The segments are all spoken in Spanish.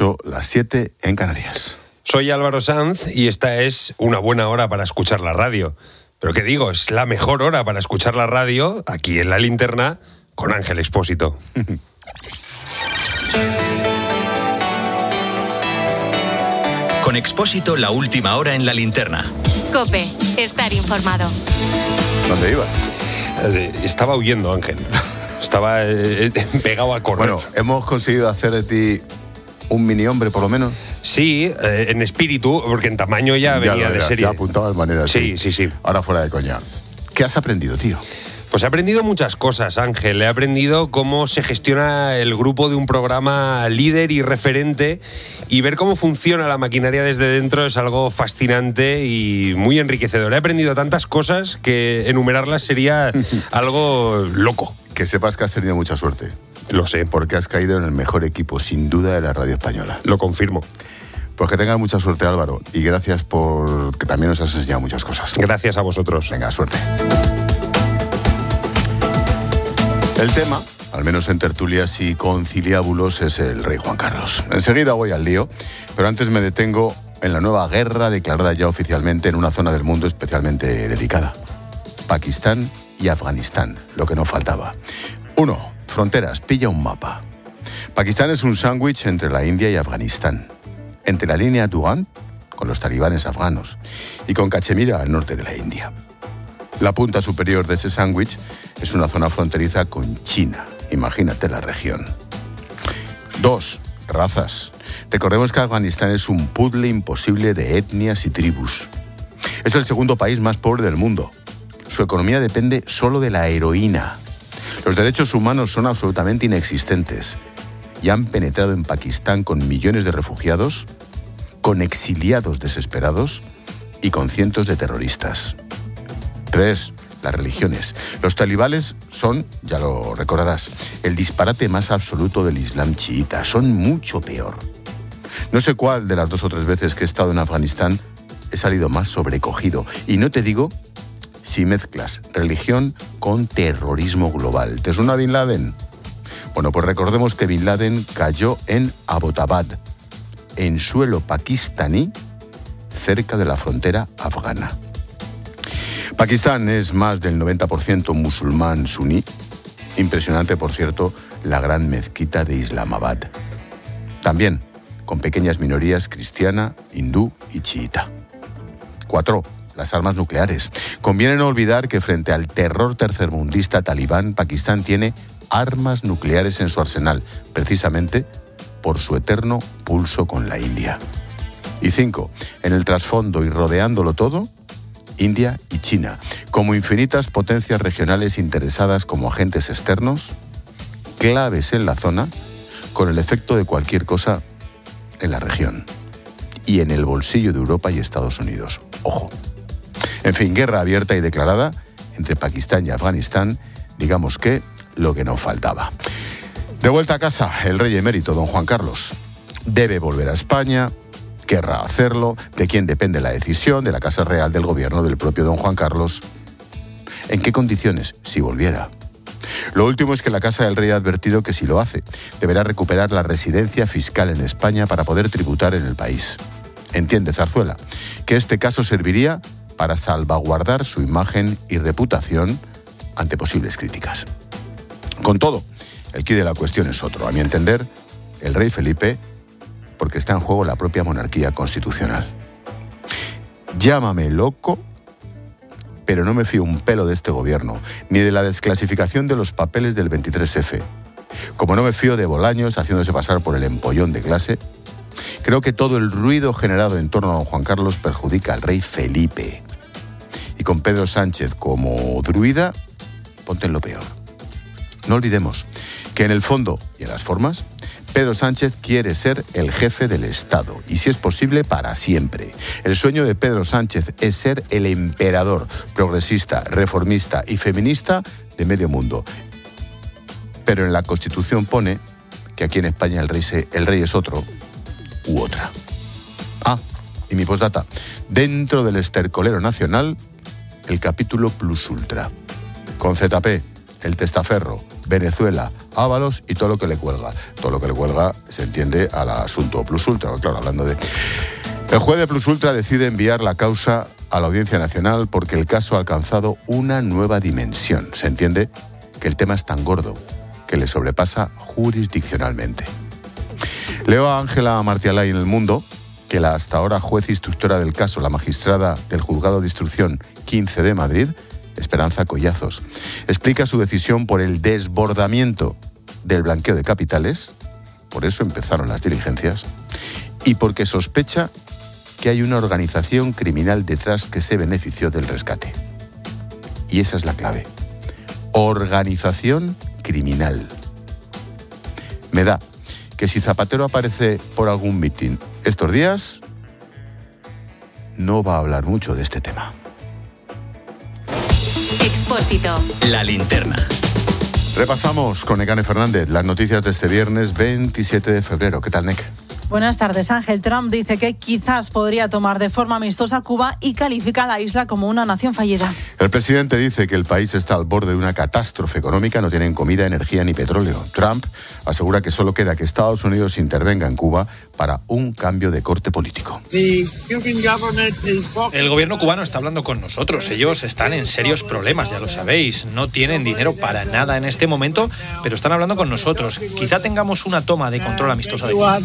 8, las 7 en Canarias. Soy Álvaro Sanz y esta es una buena hora para escuchar la radio. Pero ¿qué digo? Es la mejor hora para escuchar la radio aquí en La Linterna con Ángel Expósito. Con Expósito, la última hora en La Linterna. COPE, estar informado. ¿Dónde ibas? Estaba huyendo, Ángel. Estaba pegado a correr. Bueno, hemos conseguido hacer de ti un mini hombre, por lo menos. Sí, en espíritu, porque en tamaño ya venía de serie. Ya apuntabas maneras. Sí. Ahora fuera de coña. ¿Qué has aprendido, tío? Pues he aprendido muchas cosas, Ángel. He aprendido cómo se gestiona el grupo de un programa líder y referente, y ver cómo funciona la maquinaria desde dentro es algo fascinante y muy enriquecedor. He aprendido tantas cosas que enumerarlas sería algo loco. Que sepas que has tenido mucha suerte. Lo sé. Porque has caído en el mejor equipo, sin duda, de la radio española. Lo confirmo. Pues que tengas mucha suerte, Álvaro, y gracias por que también nos has enseñado muchas cosas. Gracias a vosotros. Venga, suerte. El tema, al menos en tertulias y conciliábulos, es el rey Juan Carlos. Enseguida voy al lío, pero antes me detengo en la nueva guerra declarada ya oficialmente en una zona del mundo especialmente delicada. Pakistán y Afganistán, lo que no faltaba. 1. Fronteras, pilla un mapa. Pakistán es un sándwich entre la India y Afganistán. Entre la línea Duan, con los talibanes afganos, y con Cachemira al norte de la India. La punta superior de ese sándwich es una zona fronteriza con China. Imagínate la región. 2. Razas. Recordemos que Afganistán es un puzzle imposible de etnias y tribus. Es el segundo país más pobre del mundo. Su economía depende solo de la heroína. Los derechos humanos son absolutamente inexistentes y han penetrado en Pakistán con millones de refugiados, con exiliados desesperados y con cientos de terroristas. 3. Las religiones. Los talibanes son, ya lo recordarás, el disparate más absoluto del Islam chiita. Son mucho peor. No sé cuál de las 2 o 3 veces que he estado en Afganistán he salido más sobrecogido. Y no te digo si mezclas religión con terrorismo global. ¿Te suena Bin Laden? Bueno, pues recordemos que Bin Laden cayó en Abbottabad, en suelo pakistaní, cerca de la frontera afgana. Pakistán es más del 90% musulmán suní. Impresionante, por cierto, la gran mezquita de Islamabad. También con pequeñas minorías cristiana, hindú y chiita. 4. Las armas nucleares. Conviene no olvidar que frente al terror tercermundista talibán, Pakistán tiene armas nucleares en su arsenal, precisamente por su eterno pulso con la India. Y 5. En el trasfondo y rodeándolo todo, India y China, como infinitas potencias regionales interesadas como agentes externos, claves en la zona, con el efecto de cualquier cosa en la región y en el bolsillo de Europa y Estados Unidos. Ojo. En fin, guerra abierta y declarada entre Pakistán y Afganistán, digamos que lo que no faltaba. De vuelta a casa, el rey emérito, don Juan Carlos, debe volver a España. Querrá hacerlo, de quién depende la decisión, de la Casa Real, del gobierno, del propio don Juan Carlos. ¿En qué condiciones? Si volviera. Lo último es que la Casa del Rey ha advertido que si lo hace, deberá recuperar la residencia fiscal en España para poder tributar en el país. Entiende Zarzuela que este caso serviría para salvaguardar su imagen y reputación ante posibles críticas. Con todo, el quid de la cuestión es otro. A mi entender, el rey Felipe, porque está en juego la propia monarquía constitucional. Llámame loco, pero no me fío un pelo de este gobierno, ni de la desclasificación de los papeles del 23F. Como no me fío de Bolaños haciéndose pasar por el empollón de clase, creo que todo el ruido generado en torno a don Juan Carlos perjudica al rey Felipe. Y con Pedro Sánchez como druida, ponte en lo peor. No olvidemos que en el fondo y en las formas, Pedro Sánchez quiere ser el jefe del Estado, y si es posible, para siempre. El sueño de Pedro Sánchez es ser el emperador progresista, reformista y feminista de medio mundo. Pero en la Constitución pone que aquí en España el rey es otro u otra. Ah, y mi postdata. Dentro del estercolero nacional, el capítulo plus ultra. Con ZP, el testaferro, Venezuela, Ábalos y todo lo que le cuelga. Todo lo que le cuelga se entiende al asunto Plus Ultra, claro, hablando de... El juez de Plus Ultra decide enviar la causa a la Audiencia Nacional porque el caso ha alcanzado una nueva dimensión. Se entiende que el tema es tan gordo que le sobrepasa jurisdiccionalmente. Leo a Ángela Martialay en El Mundo que la hasta ahora juez instructora del caso, la magistrada del Juzgado de Instrucción 15 de Madrid, Esperanza Collazos, explica su decisión por el desbordamiento del blanqueo de capitales, por eso empezaron las diligencias, y porque sospecha que hay una organización criminal detrás que se benefició del rescate. Y esa es la clave. Organización criminal. Me da que si Zapatero aparece por algún mitin estos días, no va a hablar mucho de este tema. Expósito. La linterna. Repasamos con Nekane Fernández las noticias de este viernes 27 de febrero. ¿Qué tal, Nek? Buenas tardes. Ángel Trump dice que quizás podría tomar de forma amistosa Cuba y califica a la isla como una nación fallida. El presidente dice que el país está al borde de una catástrofe económica, no tienen comida, energía ni petróleo. Trump asegura que solo queda que Estados Unidos intervenga en Cuba para un cambio de corte político. El gobierno cubano está hablando con nosotros. Ellos están en serios problemas, ya lo sabéis. No tienen dinero para nada en este momento, pero están hablando con nosotros. Quizá tengamos una toma de control amistosa de Cuba.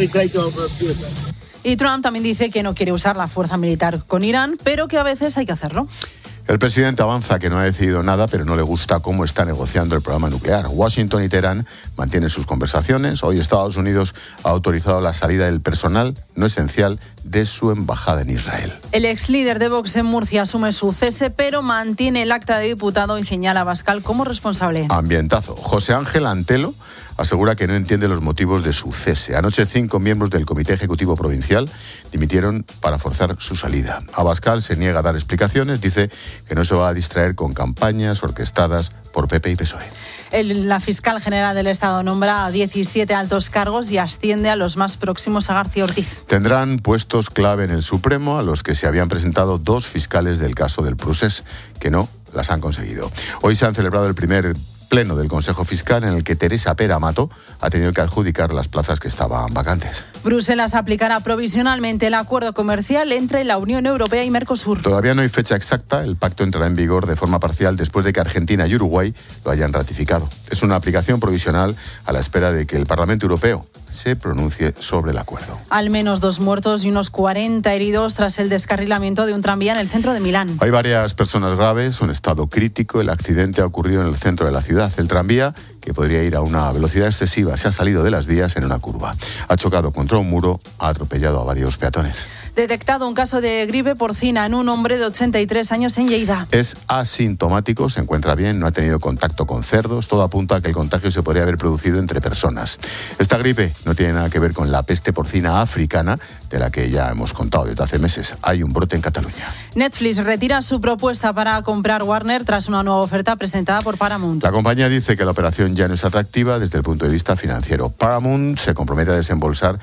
Y Trump también dice que no quiere usar la fuerza militar con Irán, pero que a veces hay que hacerlo. El presidente avanza que no ha decidido nada, pero no le gusta cómo está negociando el programa nuclear. Washington y Teherán mantienen sus conversaciones. Hoy Estados Unidos ha autorizado la salida del personal no esencial de su embajada en Israel. El ex líder de Vox en Murcia asume su cese, pero mantiene el acta de diputado y señala a Abascal como responsable. Ambientazo. José Ángel Antelo asegura que no entiende los motivos de su cese. Anoche 5 miembros del Comité Ejecutivo Provincial dimitieron para forzar su salida. Abascal se niega a dar explicaciones, dice que no se va a distraer con campañas orquestadas por PP y PSOE. La fiscal general del Estado nombra a 17 altos cargos y asciende a los más próximos a García Ortiz. Tendrán puestos clave en el Supremo a los que se habían presentado 2 fiscales del caso del Prusés, que no las han conseguido. Hoy se han celebrado el primer pleno del Consejo Fiscal en el que Teresa Pera Mato ha tenido que adjudicar las plazas que estaban vacantes. Bruselas aplicará provisionalmente el acuerdo comercial entre la Unión Europea y Mercosur. Todavía no hay fecha exacta, el pacto entrará en vigor de forma parcial después de que Argentina y Uruguay lo hayan ratificado. Es una aplicación provisional a la espera de que el Parlamento Europeo se pronuncie sobre el acuerdo. Al menos 2 muertos y unos 40 heridos tras el descarrilamiento de un tranvía en el centro de Milán. Hay varias personas graves, un estado crítico. El accidente ha ocurrido en el centro de la ciudad. El tranvía, que podría ir a una velocidad excesiva, se ha salido de las vías en una curva. Ha chocado contra un muro, ha atropellado a varios peatones. Detectado un caso de gripe porcina en un hombre de 83 años en Lleida. Es asintomático, se encuentra bien, no ha tenido contacto con cerdos. Todo apunta a que el contagio se podría haber producido entre personas. Esta gripe no tiene nada que ver con la peste porcina africana, de la que ya hemos contado desde hace meses. Hay un brote en Cataluña. Netflix retira su propuesta para comprar Warner tras una nueva oferta presentada por Paramount. La compañía dice que la operación ya no es atractiva desde el punto de vista financiero. Paramount se compromete a desembolsar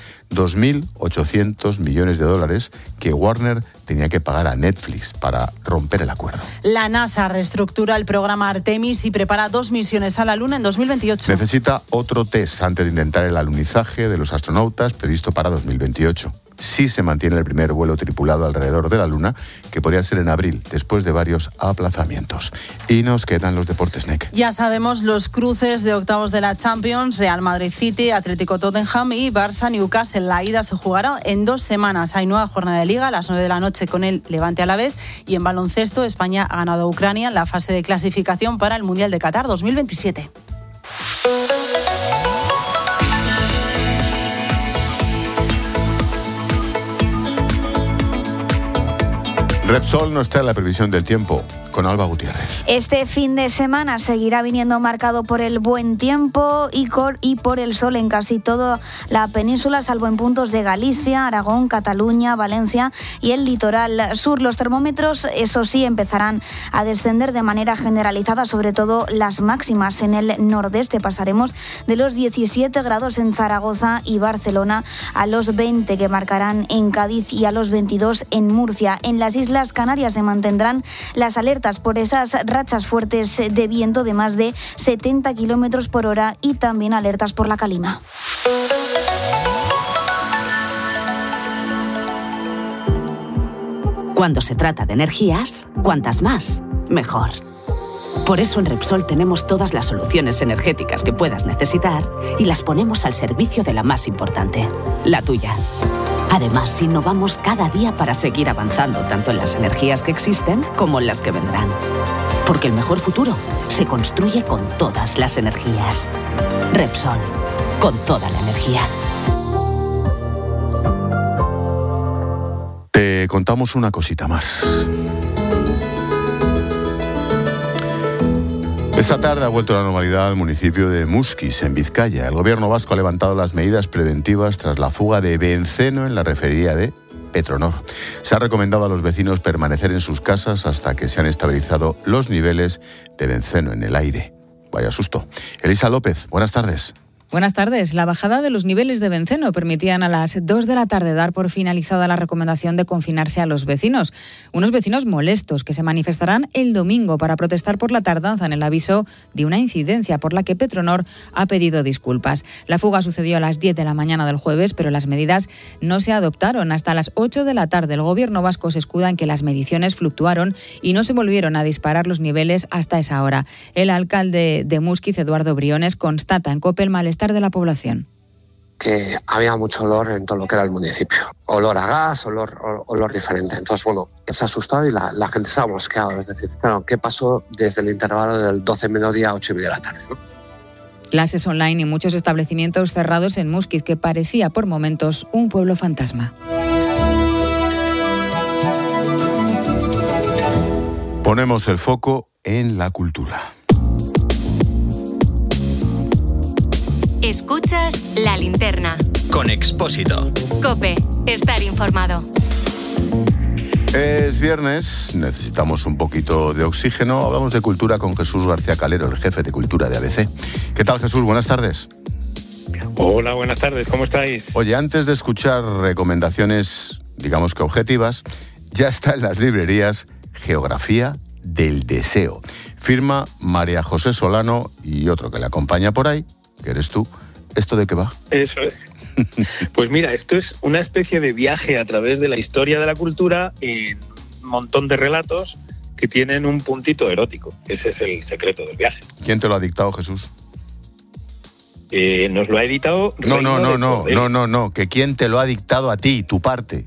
2.800 millones de dólares que Warner tenía que pagar a Netflix para romper el acuerdo. La NASA reestructura el programa Artemis y prepara 2 misiones a la Luna en 2028. Necesita otro test antes de intentar el alunizaje de los astronautas previsto para 2028. Sí se mantiene el primer vuelo tripulado alrededor de la Luna, que podría ser en abril, después de varios aplazamientos. Y nos quedan los deportes, NEC. Ya sabemos los cruces de octavos de la Champions, Real Madrid City, Atlético Tottenham y Barça Newcastle. La ida se jugará en 2 semanas. Hay nueva jornada de Liga a las 9 de la noche con el Levante Alavés. Y en baloncesto, España ha ganado a Ucrania en la fase de clasificación para el Mundial de Qatar 2027. Repsol no está en la previsión del tiempo, con Alba Gutiérrez. Este fin de semana seguirá viniendo marcado por el buen tiempo y por el sol en casi toda la península, salvo en puntos de Galicia, Aragón, Cataluña, Valencia y el litoral sur. Los termómetros, eso sí, empezarán a descender de manera generalizada, sobre todo las máximas en el nordeste. Pasaremos de los 17 grados en Zaragoza y Barcelona a los 20 que marcarán en Cádiz y a los 22 en Murcia. En las Islas Canarias se mantendrán las alertas alertas por esas rachas fuertes de viento de más de 70 kilómetros por hora y también alertas por la calima. Cuando se trata de energías, cuantas más, mejor. Por eso en Repsol tenemos todas las soluciones energéticas que puedas necesitar y las ponemos al servicio de la más importante, la tuya. Además, innovamos cada día para seguir avanzando tanto en las energías que existen como en las que vendrán. Porque el mejor futuro se construye con todas las energías. Repsol, con toda la energía. Te contamos una cosita más. Esta tarde ha vuelto a la normalidad el municipio de Muskiz, en Vizcaya. El gobierno vasco ha levantado las medidas preventivas tras la fuga de benceno en la refinería de Petronor. Se ha recomendado a los vecinos permanecer en sus casas hasta que se han estabilizado los niveles de benceno en el aire. Vaya susto. Elisa López, buenas tardes. Buenas tardes. La bajada de los niveles de benceno permitían a las 2 de la tarde dar por finalizada la recomendación de confinarse a los vecinos. Unos vecinos molestos que se manifestarán el domingo para protestar por la tardanza en el aviso de una incidencia por la que Petronor ha pedido disculpas. La fuga sucedió a las 10 de la mañana del jueves, pero las medidas no se adoptaron hasta las 8 de la tarde. El gobierno vasco se escuda en que las mediciones fluctuaron y no se volvieron a disparar los niveles hasta esa hora. El alcalde de Muskiz, Eduardo Briones, constata en COPE el malestar de la población. Que había mucho olor en todo lo que era el municipio. Olor a gas, olor diferente. Entonces, bueno, se ha asustado y la gente se ha mosqueado. Es decir, claro, ¿qué pasó desde el intervalo del 12 mediodía a 8 y media de la tarde, ¿no? Clases online y muchos establecimientos cerrados en Muskiz, que parecía por momentos un pueblo fantasma. Ponemos el foco en la cultura. Escuchas La Linterna. Con Expósito. COPE. Estar informado. Es viernes, necesitamos un poquito de oxígeno. Hablamos de cultura con Jesús García Calero, el jefe de cultura de ABC. ¿Qué tal, Jesús? Buenas tardes. Hola, buenas tardes. ¿Cómo estáis? Oye, antes de escuchar recomendaciones, digamos que objetivas, ya está en las librerías Geografía del Deseo. Firma María José Solano y otro que le acompaña por ahí, que eres tú. ¿Esto de qué va? Eso es. Pues mira, esto es una especie de viaje a través de la historia de la cultura en un montón de relatos que tienen un puntito erótico. Ese es el secreto del viaje. ¿Quién te lo ha dictado, Jesús? Nos lo ha editado... No. Que quién te lo ha dictado a ti, tu parte.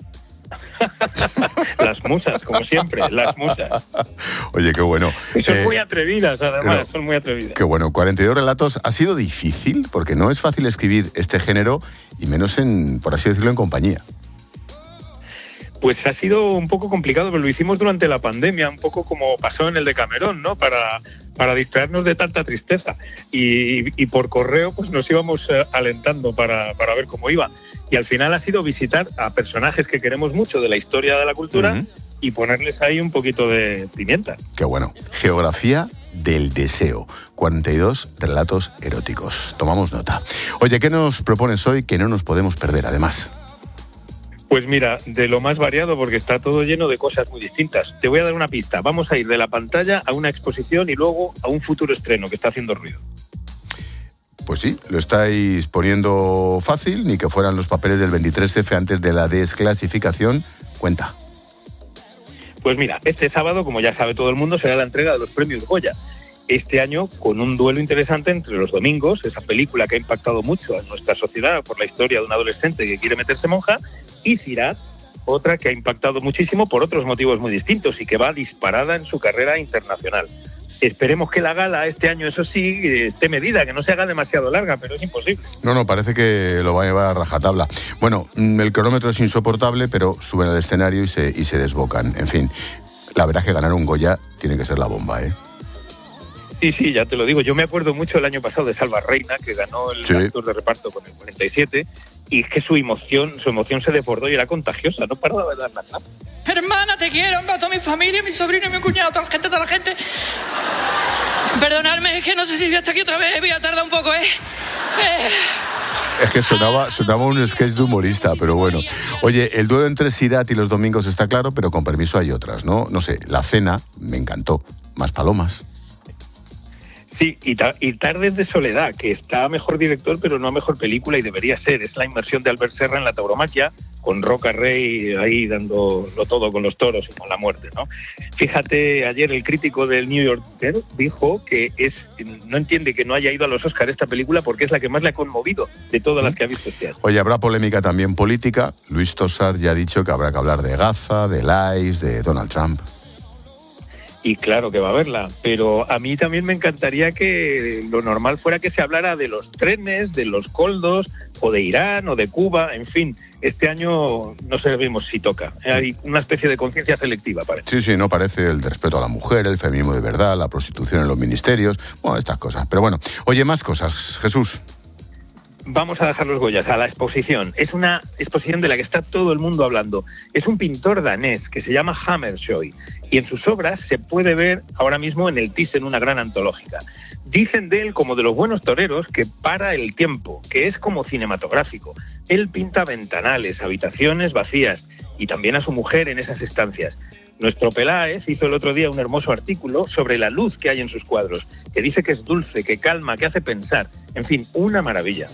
Las musas, como siempre, las musas. Oye, qué bueno. Son muy atrevidas, además, son muy atrevidas. Qué bueno, 42 relatos. ¿Ha sido difícil? Porque no es fácil escribir este género, y menos en, por así decirlo, en compañía. Pues ha sido un poco complicado, pero lo hicimos durante la pandemia, un poco como pasó en el Decamerón, ¿no? Para distraernos de tanta tristeza. Y por correo pues nos íbamos alentando para ver cómo iba. Y al final ha sido visitar a personajes que queremos mucho de la historia de la cultura y ponerles ahí un poquito de pimienta. Qué bueno. Geografía del Deseo. 42 relatos eróticos. Tomamos nota. Oye, ¿qué nos propones hoy que no nos podemos perder, además? Pues mira, de lo más variado, porque está todo lleno de cosas muy distintas. Te voy a dar una pista. Vamos a ir de la pantalla a una exposición y luego a un futuro estreno que está haciendo ruido. Pues sí, lo estáis poniendo fácil, ni que fueran los papeles del 23F antes de la desclasificación. Cuenta. Pues mira, este sábado, como ya sabe todo el mundo, será la entrega de los premios Goya. Este año con un duelo interesante entre Los Domingos, esa película que ha impactado mucho en nuestra sociedad por la historia de un adolescente que quiere meterse monja, y Sirá, otra que ha impactado muchísimo por otros motivos muy distintos y que va disparada en su carrera internacional. Esperemos que la gala este año, eso sí, esté medida, que no se haga demasiado larga, pero es imposible. No, parece que lo va a llevar a rajatabla. Bueno, el cronómetro es insoportable, pero suben al escenario y se desbocan. En fin, la verdad es que ganar un Goya tiene que ser la bomba, ¿eh? Sí, ya te lo digo. Yo me acuerdo mucho el año pasado de Salva Reina, que ganó el actor de reparto con el 47, y es que su emoción se desbordó y era contagiosa, no paraba de dar la clave. Hermana, te quiero, a toda mi familia, mi sobrino, mi cuñado, toda la gente. Perdonadme, es que no sé si voy hasta aquí otra vez, voy a tardar un poco, Es que sonaba un sketch de humorista, pero bueno. Oye, el duelo entre Sirat y Los Domingos está claro, pero con permiso hay otras, ¿no? No sé, La Cena me encantó. Más palomas. Sí, y Tardes de Soledad, que está a mejor director, pero no a mejor película, y debería ser. Es la inmersión de Albert Serra en la tauromaquia, con Roca Rey ahí dándolo todo con los toros y con la muerte, ¿no? Fíjate, ayer el crítico del New Yorker dijo que no entiende que no haya ido a los Oscars esta película porque es la que más le ha conmovido de todas las que ha visto este año. Oye, habrá polémica también política. Luis Tosar ya ha dicho que habrá que hablar de Gaza, de Lais, de Donald Trump. Y claro que va a haberla, pero a mí también me encantaría que lo normal fuera que se hablara de los trenes, de los coldos, o de Irán, o de Cuba, en fin. Este año no sabemos si toca. Hay una especie de conciencia selectiva, parece. Sí, no parece el de respeto a la mujer, el feminismo de verdad, la prostitución en los ministerios, bueno, estas cosas. Pero bueno, oye, más cosas, Jesús. Vamos a dejar los Goyas, a la exposición. Es una exposición de la que está todo el mundo hablando. Es un pintor danés que se llama Hammershøi y en sus obras se puede ver ahora mismo en el Thyssen, una gran antológica. Dicen de él como de los buenos toreros que para el tiempo, que es como cinematográfico. Él pinta ventanales, habitaciones vacías y también a su mujer en esas estancias. Nuestro Peláez hizo el otro día un hermoso artículo sobre la luz que hay en sus cuadros, que dice que es dulce, que calma, que hace pensar. En fin, una maravilla.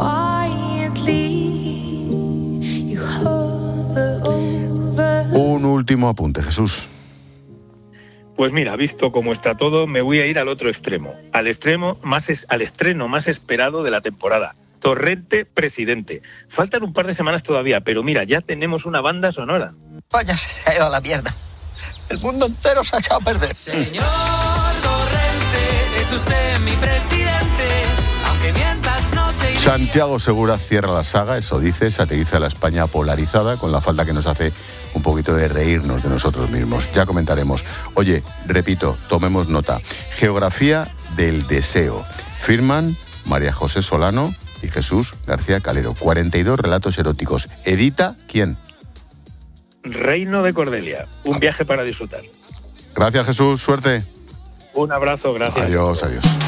Un último apunte, Jesús. Pues mira, visto cómo está todo, me voy a ir al otro extremo, al estreno más esperado de la temporada. Torrente Presidente. Faltan un par de semanas todavía, pero mira, ya tenemos una banda sonora. España se ha ido a la mierda. El mundo entero se ha echado a perder. Señor Torrente, es usted mi presidente, aunque mientas noche y Santiago Segura cierra la saga, eso dice, satiriza la España polarizada, con la falta que nos hace un poquito de reírnos de nosotros mismos. Ya comentaremos. Oye, repito, tomemos nota. Geografía del deseo. Firman María José Solano y Jesús García Calero. 42 relatos eróticos. ¿Edita quién? Reino de Cordelia. Un viaje para disfrutar. Gracias, Jesús. Suerte. Un abrazo. Gracias. Adiós.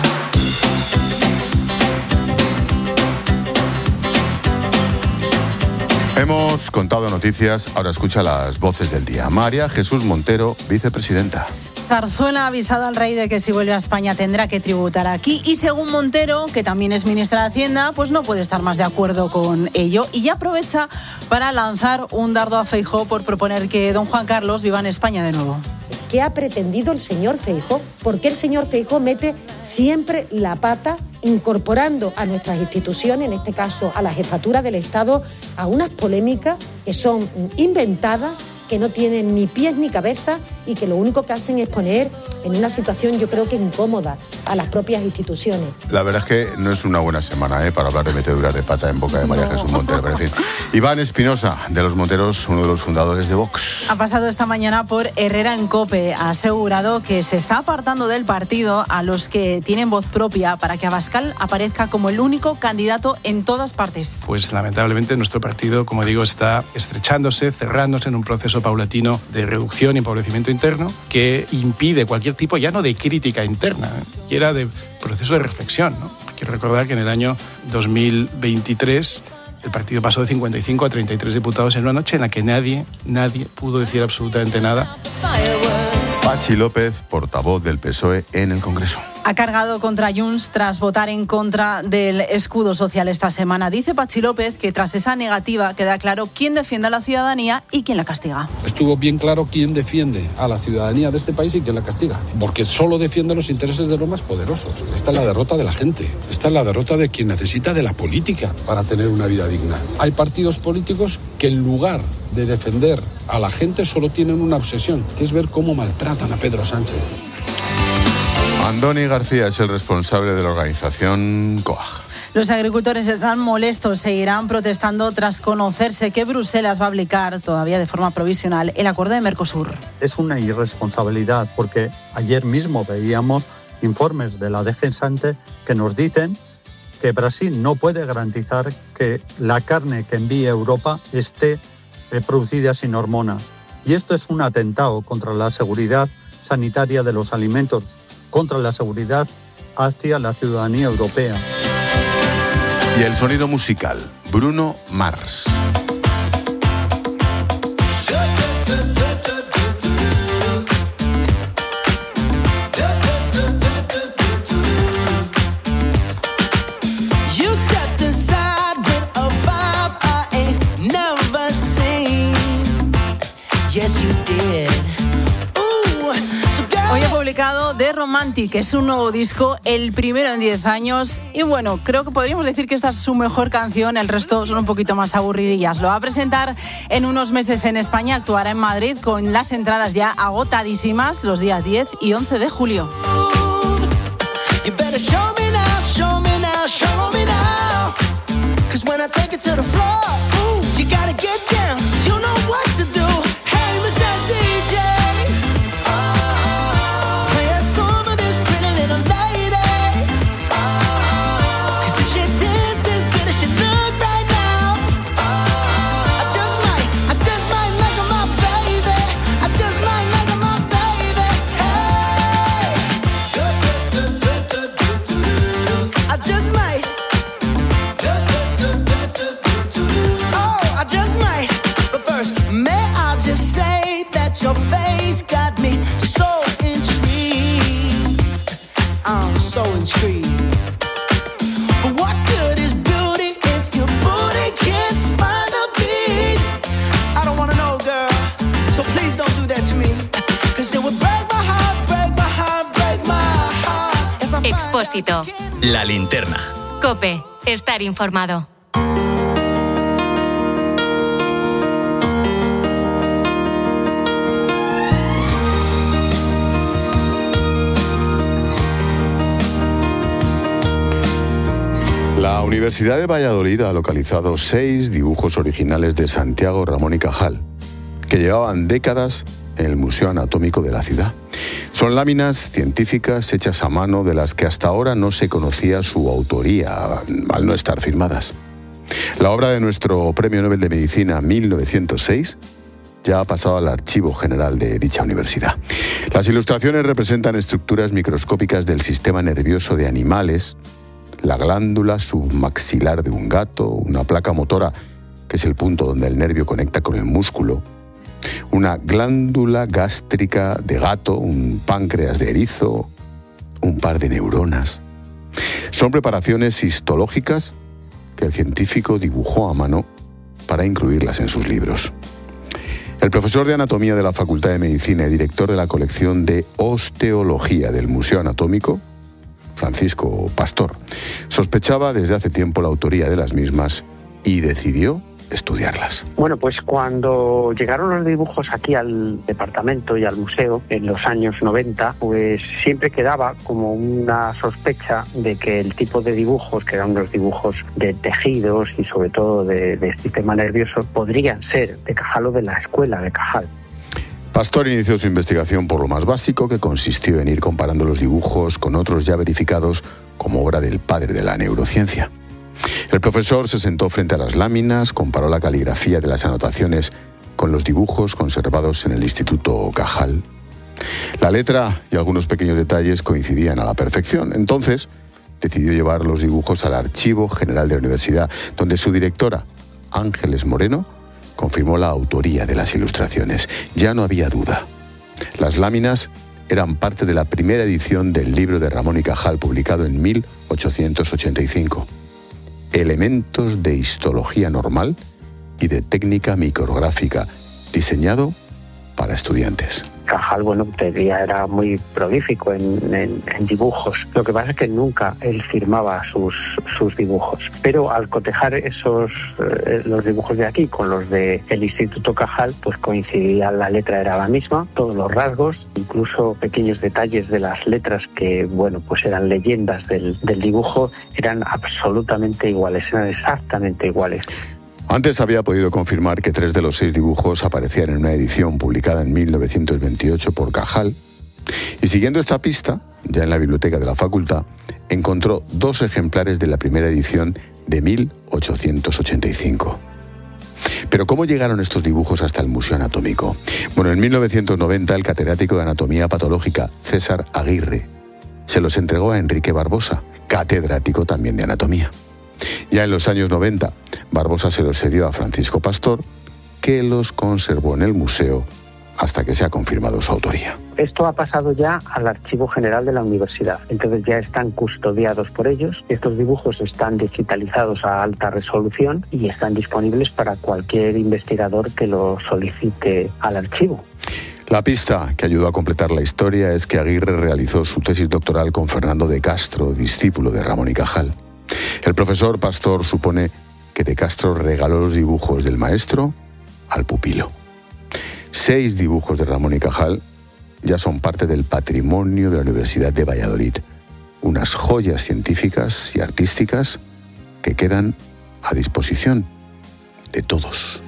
Hemos contado noticias, ahora escucha las voces del día. María Jesús Montero, vicepresidenta. Zarzuela ha avisado al rey de que si vuelve a España tendrá que tributar aquí y según Montero, que también es ministra de Hacienda, pues no puede estar más de acuerdo con ello y ya aprovecha para lanzar un dardo a Feijóo por proponer que don Juan Carlos viva en España de nuevo. ¿Qué ha pretendido el señor Feijóo? ¿Por qué el señor Feijóo mete siempre la pata incorporando a nuestras instituciones, en este caso a la jefatura del Estado, a unas polémicas que son inventadas, que no tienen ni pies ni cabeza y que lo único que hacen es poner en una situación, yo creo que incómoda, a las propias instituciones? La verdad es que no es una buena semana para hablar de meteduras de pata en boca de María Jesús Montero, pero en fin. Iván Espinosa, de Los Monteros, uno de los fundadores de Vox. Ha pasado esta mañana por Herrera en COPE. Ha asegurado que se está apartando del partido a los que tienen voz propia para que Abascal aparezca como el único candidato en todas partes. Pues lamentablemente nuestro partido, como digo, está estrechándose, cerrándose en un proceso paulatino de reducción y empobrecimiento interno que impide cualquier tipo, ya no de crítica interna, que era de proceso de reflexión, ¿no? Quiero recordar que en el año 2023 el partido pasó de 55 a 33 diputados en una noche en la que nadie pudo decir absolutamente nada. Patxi López, portavoz del PSOE en el Congreso. Ha cargado contra Junts tras votar en contra del escudo social esta semana. Dice Patxi López que tras esa negativa queda claro quién defiende a la ciudadanía y quién la castiga. Estuvo bien claro quién defiende a la ciudadanía de este país y quién la castiga. Porque solo defiende los intereses de los más poderosos. Esta es la derrota de la gente. Esta es la derrota de quien necesita de la política para tener una vida digna. Hay partidos políticos que en lugar de defender a la gente solo tienen una obsesión, que es ver cómo maltratan a Pedro Sánchez. Andoni García es el responsable de la organización COAG. Los agricultores están molestos, seguirán protestando tras conocerse que Bruselas va a aplicar, todavía de forma provisional, el acuerdo de Mercosur. Es una irresponsabilidad porque ayer mismo veíamos informes de la DG Sante que nos dicen que Brasil no puede garantizar que la carne que envíe a Europa esté producida sin hormonas. Y esto es un atentado contra la seguridad sanitaria de los alimentos, contra la seguridad hacia la ciudadanía europea. Y el sonido musical, Bruno Mars. Hoy he publicado The Romantic, que es un nuevo disco, el primero en 10 años. Y bueno, creo que podríamos decir que esta es su mejor canción, el resto son un poquito más aburridillas. Lo va a presentar en unos meses en España, actuará en Madrid con las entradas ya agotadísimas los días 10 y 11 de julio. Your face got me so intrigued. I'm so intrigued. But what good is beauty if your booty can't find a beat? I don't wanna know, girl. So please don't do that to me. 'Cause it would break my heart, break my heart, break my heart. Expósito. La linterna. COPE. Estar informado. La Universidad de Valladolid ha localizado 6 dibujos originales de Santiago Ramón y Cajal, que llevaban décadas en el Museo Anatómico de la ciudad. Son láminas científicas hechas a mano de las que hasta ahora no se conocía su autoría, al no estar firmadas. La obra de nuestro Premio Nobel de Medicina 1906 ya ha pasado al Archivo General de dicha universidad. Las ilustraciones representan estructuras microscópicas del sistema nervioso de animales, la glándula submaxilar de un gato, una placa motora, que es el punto donde el nervio conecta con el músculo, una glándula gástrica de gato, un páncreas de erizo, un par de neuronas. Son preparaciones histológicas que el científico dibujó a mano para incluirlas en sus libros. El profesor de Anatomía de la Facultad de Medicina y director de la colección de Osteología del Museo Anatómico, Francisco Pastor, sospechaba desde hace tiempo la autoría de las mismas y decidió estudiarlas. Bueno, pues cuando llegaron los dibujos aquí al departamento y al museo en los años 90, pues siempre quedaba como una sospecha de que el tipo de dibujos, que eran los dibujos de tejidos y sobre todo de sistema nervioso, podrían ser de Cajal o de la escuela de Cajal. Pastor inició su investigación por lo más básico, que consistió en ir comparando los dibujos con otros ya verificados como obra del padre de la neurociencia. El profesor se sentó frente a las láminas, comparó la caligrafía de las anotaciones con los dibujos conservados en el Instituto Cajal. La letra y algunos pequeños detalles coincidían a la perfección. Entonces, decidió llevar los dibujos al Archivo General de la Universidad, donde su directora, Ángeles Moreno, confirmó la autoría de las ilustraciones. Ya no había duda. Las láminas eran parte de la primera edición del libro de Ramón y Cajal, publicado en 1885. Elementos de histología normal y de técnica micrográfica, diseñado para estudiantes. Cajal, bueno, era muy prolífico en dibujos. Lo que pasa es que nunca él firmaba sus dibujos. Pero al cotejar los dibujos de aquí con los del Instituto Cajal, pues coincidía, la letra era la misma, todos los rasgos, incluso pequeños detalles de las letras que, bueno, pues eran leyendas del dibujo, eran absolutamente iguales, eran exactamente iguales. Antes había podido confirmar que 3 de los 6 dibujos aparecían en una edición publicada en 1928 por Cajal, y siguiendo esta pista, ya en la biblioteca de la facultad, encontró 2 ejemplares de la primera edición de 1885. Pero ¿cómo llegaron estos dibujos hasta el Museo Anatómico? Bueno, en 1990 el catedrático de Anatomía Patológica, César Aguirre, se los entregó a Enrique Barbosa, catedrático también de Anatomía. Ya en los años 90, Barbosa se los cedió a Francisco Pastor, que los conservó en el museo hasta que se ha confirmado su autoría. Esto ha pasado ya al Archivo General de la Universidad, entonces ya están custodiados por ellos. Estos dibujos están digitalizados a alta resolución y están disponibles para cualquier investigador que lo solicite al archivo. La pista que ayudó a completar la historia es que Aguirre realizó su tesis doctoral con Fernando de Castro, discípulo de Ramón y Cajal. El profesor Pastor supone que de Castro regaló los dibujos del maestro al pupilo. 6 dibujos de Ramón y Cajal ya son parte del patrimonio de la Universidad de Valladolid. Unas joyas científicas y artísticas que quedan a disposición de todos.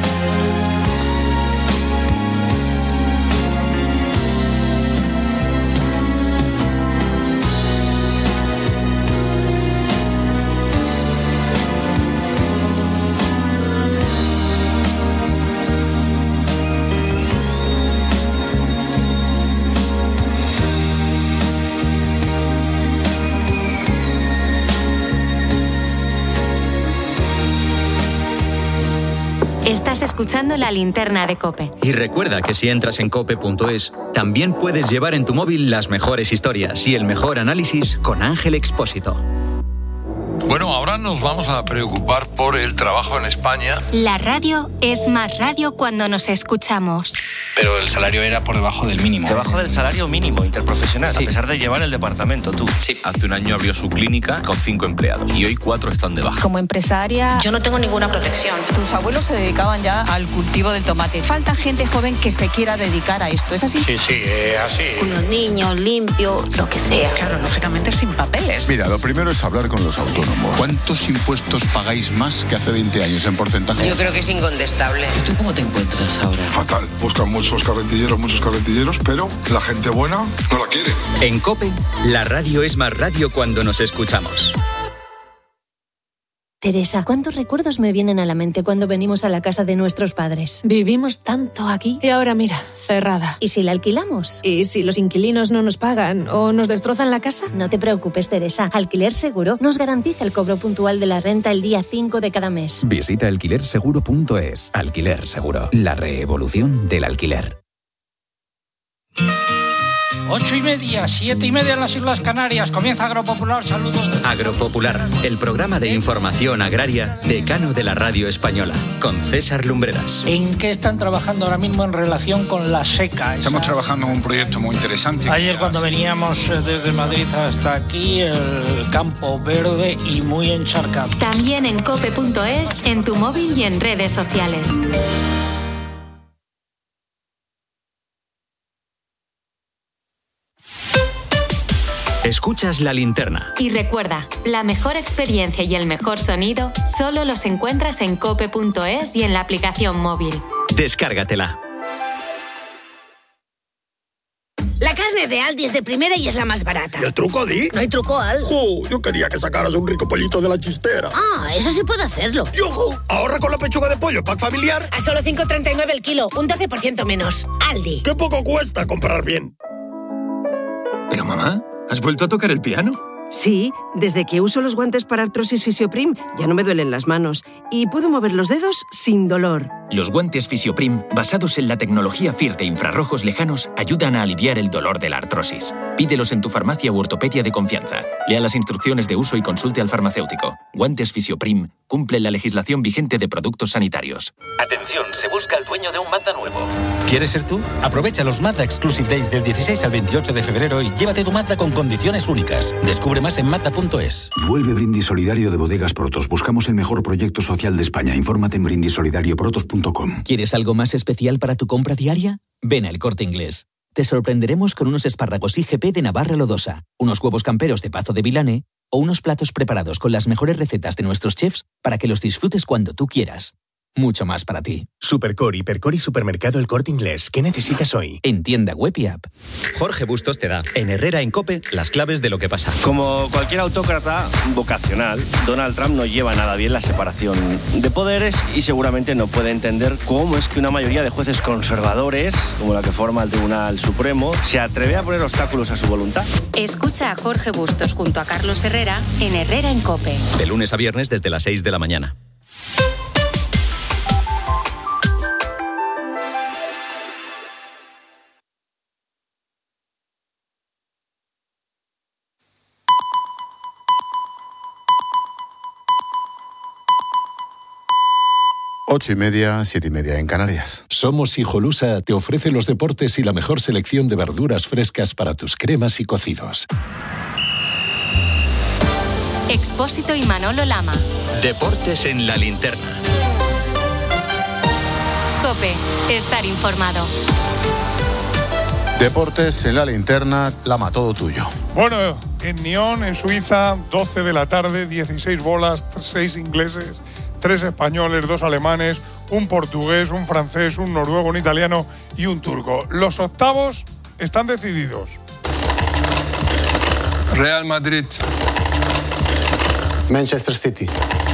Estás escuchando La Linterna de COPE. Y recuerda que si entras en cope.es, también puedes llevar en tu móvil las mejores historias y el mejor análisis con Ángel Expósito. Bueno, ahora nos vamos a preocupar por el trabajo en España. La radio es más radio cuando nos escuchamos. Pero el salario era por debajo del mínimo. Debajo del salario mínimo interprofesional, sí. A pesar de llevar el departamento, tú. Sí, hace un año abrió su clínica con 5 empleados y hoy 4 están de baja. Como empresaria, yo no tengo ninguna protección. Tus abuelos se dedicaban ya al cultivo del tomate. Falta gente joven que se quiera dedicar a esto, ¿es así? Sí, así. Cuido niños, limpio, lo que sea. Claro, lógicamente sin papeles. Mira, lo primero es hablar con los autónomos. ¿Cuántos impuestos pagáis más que hace 20 años en porcentaje? Yo creo que es incontestable. ¿Y tú cómo te encuentras ahora? Fatal. Buscan muchos carretilleros, pero la gente buena no la quiere. En COPE, la radio es más radio cuando nos escuchamos. Teresa, ¿cuántos recuerdos me vienen a la mente cuando venimos a la casa de nuestros padres? Vivimos tanto aquí y ahora mira, cerrada. ¿Y si la alquilamos? ¿Y si los inquilinos no nos pagan o nos destrozan la casa? No te preocupes, Teresa. Alquiler Seguro nos garantiza el cobro puntual de la renta el día 5 de cada mes. Visita alquilerseguro.es. Alquiler Seguro. La revolución del alquiler. 8:30, 7:30 en las Islas Canarias. Comienza Agropopular. Saludos. Agropopular, el programa de información agraria decano de la radio española, con César Lumbreras. ¿En qué están trabajando ahora mismo en relación con la seca? Estamos trabajando en un proyecto muy interesante. Ayer cuando veníamos desde Madrid hasta aquí, el campo verde y muy encharcado. También en cope.es, en tu móvil y en redes sociales. Escuchas La Linterna. Y recuerda, la mejor experiencia y el mejor sonido solo los encuentras en cope.es y en la aplicación móvil. Descárgatela. La carne de Aldi es de primera y es la más barata. ¿Y el truco, Di? No hay truco, Al. ¡Jo! Yo quería que sacaras un rico pollito de la chistera. Ah, eso sí puedo hacerlo. ¡Y ojo! Ahorra con la pechuga de pollo pack familiar. A solo 5,39 el kilo, un 12% menos. Aldi. ¡Qué poco cuesta comprar bien! Pero mamá, ¿has vuelto a tocar el piano? Sí, desde que uso los guantes para artrosis Fisioprim ya no me duelen las manos y puedo mover los dedos sin dolor. Los guantes Fisioprim, basados en la tecnología FIR de infrarrojos lejanos, ayudan a aliviar el dolor de la artrosis. Pídelos en tu farmacia u ortopedia de confianza. Lea las instrucciones de uso y consulte al farmacéutico. Guantes Fisioprim cumplen la legislación vigente de productos sanitarios. Atención, se busca el dueño de un Mazda nuevo. ¿Quieres ser tú? Aprovecha los Mazda Exclusive Days del 16 al 28 de febrero y llévate tu Mazda con condiciones únicas. Descubre más en Mazda.es. Vuelve Brindis Solidario de Bodegas Protos. Buscamos el mejor proyecto social de España. Infórmate en brindissolidarioprotos.com. ¿Quieres algo más especial para tu compra diaria? Ven al Corte Inglés. Te sorprenderemos con unos espárragos IGP de Navarra Lodosa, unos huevos camperos de Pazo de Vilane o unos platos preparados con las mejores recetas de nuestros chefs para que los disfrutes cuando tú quieras. Mucho más para ti. Supercore, Hipercore y Supermercado El Corte Inglés. ¿Qué necesitas hoy? En tienda web y app. Jorge Bustos te da, en Herrera en COPE, las claves de lo que pasa. Como cualquier autócrata vocacional, Donald Trump no lleva nada bien la separación de poderes y seguramente no puede entender cómo es que una mayoría de jueces conservadores, como la que forma el Tribunal Supremo, se atreve a poner obstáculos a su voluntad. Escucha a Jorge Bustos junto a Carlos Herrera en Herrera en COPE. De lunes a viernes desde las 6 de la mañana. Ocho y media, 7:30 en Canarias. Somos Hijolusa, te ofrece los deportes y la mejor selección de verduras frescas para tus cremas y cocidos. Expósito y Manolo Lama. Deportes en la linterna. COPE, estar informado. Deportes en la linterna, Lama, todo tuyo. Bueno, en Nyon, en Suiza, 12 de la tarde, 16 bolas, 6 ingleses, 3 españoles, 2 alemanes, un portugués, un francés, un noruego, un italiano y un turco. Los octavos están decididos. Real Madrid. Manchester City.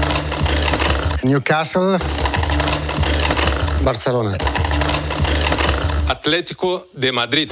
Newcastle. Barcelona. Atlético de Madrid.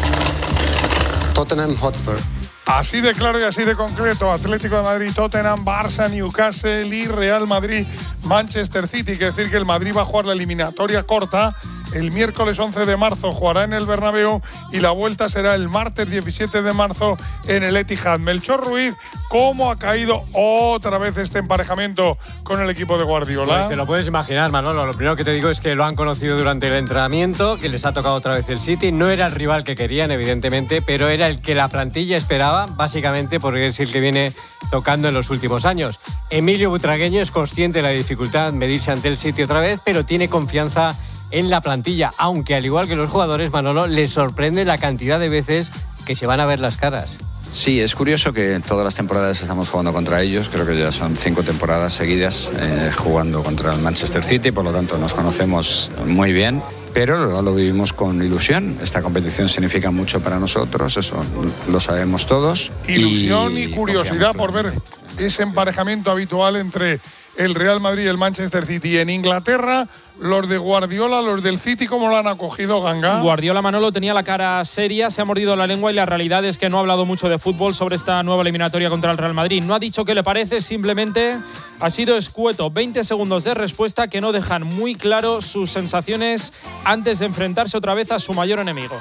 Tottenham Hotspur. Así de claro y así de concreto, Atlético de Madrid, Tottenham, Barça, Newcastle y Real Madrid, Manchester City. Quiere decir que el Madrid va a jugar la eliminatoria corta. El miércoles 11 de marzo jugará en el Bernabéu y la vuelta será el martes 17 de marzo en el Etihad. Melchor Ruiz, ¿cómo ha caído otra vez este emparejamiento con el equipo de Guardiola? Pues te lo puedes imaginar, Manolo. Lo primero que te digo es que lo han conocido durante el entrenamiento, que les ha tocado otra vez el City. No era el rival que querían, evidentemente, pero era el que la plantilla esperaba, básicamente porque es el que viene tocando en los últimos años. Emilio Butragueño es consciente de la dificultad medirse ante el City otra vez, pero tiene confianza en la plantilla, aunque al igual que los jugadores, Manolo, les sorprende la cantidad de veces que se van a ver las caras. Sí, es curioso que todas las temporadas estamos jugando contra ellos. Creo que ya son 5 temporadas seguidas jugando contra el Manchester City, por lo tanto nos conocemos muy bien. Pero lo vivimos con ilusión. Esta competición significa mucho para nosotros, eso lo sabemos todos. Ilusión y curiosidad por ver ese emparejamiento habitual entre el Real Madrid y el Manchester City. En Inglaterra, los de Guardiola, los del City, ¿cómo lo han acogido, Ganga? Guardiola, Manolo, tenía la cara seria, se ha mordido la lengua y la realidad es que no ha hablado mucho de fútbol sobre esta nueva eliminatoria contra el Real Madrid. No ha dicho qué le parece, simplemente ha sido escueto. 20 segundos de respuesta que no dejan muy claro sus sensaciones antes de enfrentarse otra vez a su mayor enemigo.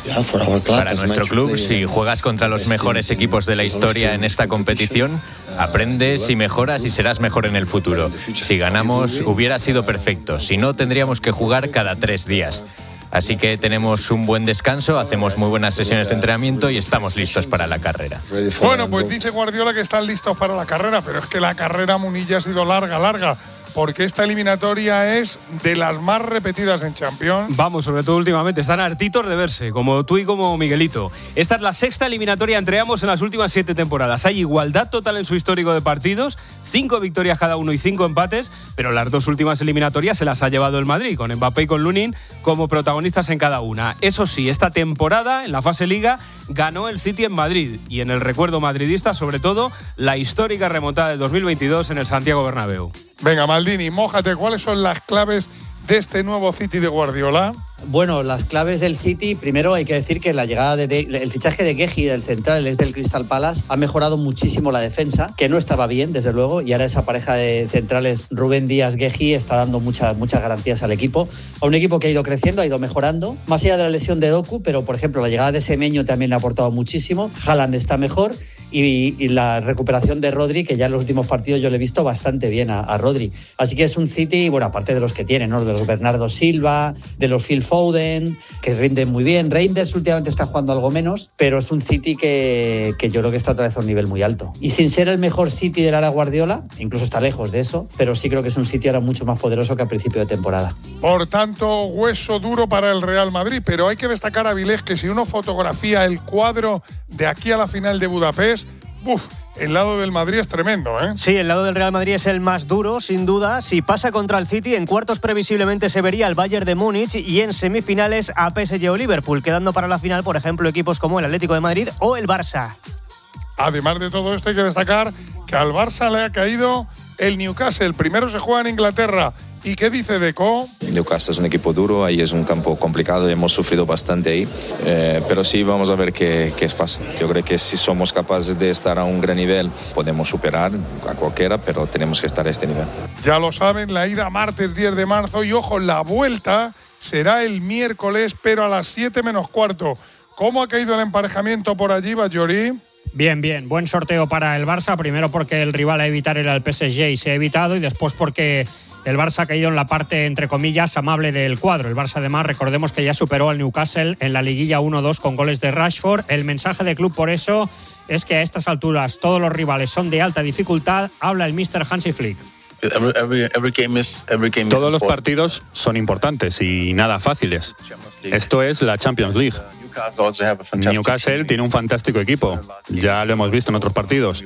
Para nuestro club, si juegas contra los mejores equipos de la historia en esta competición, aprendes y mejoras y serás mejor en el futuro. Si ganamos, hubiera sido perfecto. Si no, tendríamos que jugar cada 3 días. Así que tenemos un buen descanso, hacemos muy buenas sesiones de entrenamiento y estamos listos para la carrera. Bueno, pues dice Guardiola que están listos para la carrera, pero es que la carrera, Munilla, ha sido larga, porque esta eliminatoria es de las más repetidas en Champions. Vamos, sobre todo últimamente, están hartitos de verse, como tú y como Miguelito. Esta es la 6ª eliminatoria entre ambos en las últimas 7 temporadas. Hay igualdad total en su histórico de partidos, 5 victorias cada uno y 5 empates, pero las 2 últimas eliminatorias se las ha llevado el Madrid, con Mbappé y con Lunin como protagonistas en cada una. Eso sí, esta temporada, en la fase Liga, ganó el City en Madrid, y en el recuerdo madridista, sobre todo, la histórica remontada de 2022 en el Santiago Bernabéu. Venga, Maldini, mójate, ¿cuáles son las claves de este nuevo City de Guardiola? Bueno, las claves del City, primero hay que decir que la llegada el fichaje de Guehi, del central, es del Crystal Palace, ha mejorado muchísimo la defensa, que no estaba bien, desde luego, y ahora esa pareja de centrales, Rubén Díaz-Guehi, está dando muchas garantías al equipo. A un equipo que ha ido creciendo, ha ido mejorando, más allá de la lesión de Doku, pero por ejemplo la llegada de Semeño también le ha aportado muchísimo. Haaland está mejor y la recuperación de Rodri, que ya en los últimos partidos yo le he visto bastante bien a Rodri. Así que es un City, bueno, aparte de los que tiene, ¿no? De los Bernardo Silva, de los Phil Foden, que rinden muy bien. Reinders últimamente está jugando algo menos, pero es un City que yo creo que está otra vez a un nivel muy alto. Y sin ser el mejor City de la era Guardiola, incluso está lejos de eso, pero sí creo que es un City ahora mucho más poderoso que a principio de temporada. Por tanto, hueso duro para el Real Madrid, pero hay que destacar, Avilés, que si uno fotografía el cuadro de aquí a la final de Budapest, el lado del Madrid es tremendo, ¿eh? Sí, el lado del Real Madrid es el más duro, sin duda. Si pasa contra el City, en cuartos previsiblemente se vería al Bayern de Múnich y en semifinales a PSG o Liverpool, quedando para la final, por ejemplo, equipos como el Atlético de Madrid o el Barça. Además de todo esto, hay que destacar que al Barça le ha caído el Newcastle. Primero se juega en Inglaterra. ¿Y qué dice Deco? Newcastle es un equipo duro, ahí es un campo complicado, hemos sufrido bastante ahí, pero sí, vamos a ver qué pasa. Yo creo que si somos capaces de estar a un gran nivel, podemos superar a cualquiera, pero tenemos que estar a este nivel. Ya lo saben, la ida martes 10 de marzo y ojo, la vuelta será el miércoles, pero a las 7 menos cuarto. ¿Cómo ha caído el emparejamiento por allí, Bajori? Bien, buen sorteo para el Barça, primero porque el rival a evitar era el PSG y se ha evitado, y después porque el Barça ha caído en la parte, entre comillas, amable del cuadro. El Barça, además, recordemos que ya superó al Newcastle en la liguilla 1-2 con goles de Rashford. El mensaje del club, por eso, es que a estas alturas todos los rivales son de alta dificultad. Habla el míster Hansi Flick. Todos los partidos son importantes y nada fáciles. Esto es la Champions League. Newcastle tiene un fantástico equipo. Ya lo hemos visto en otros partidos.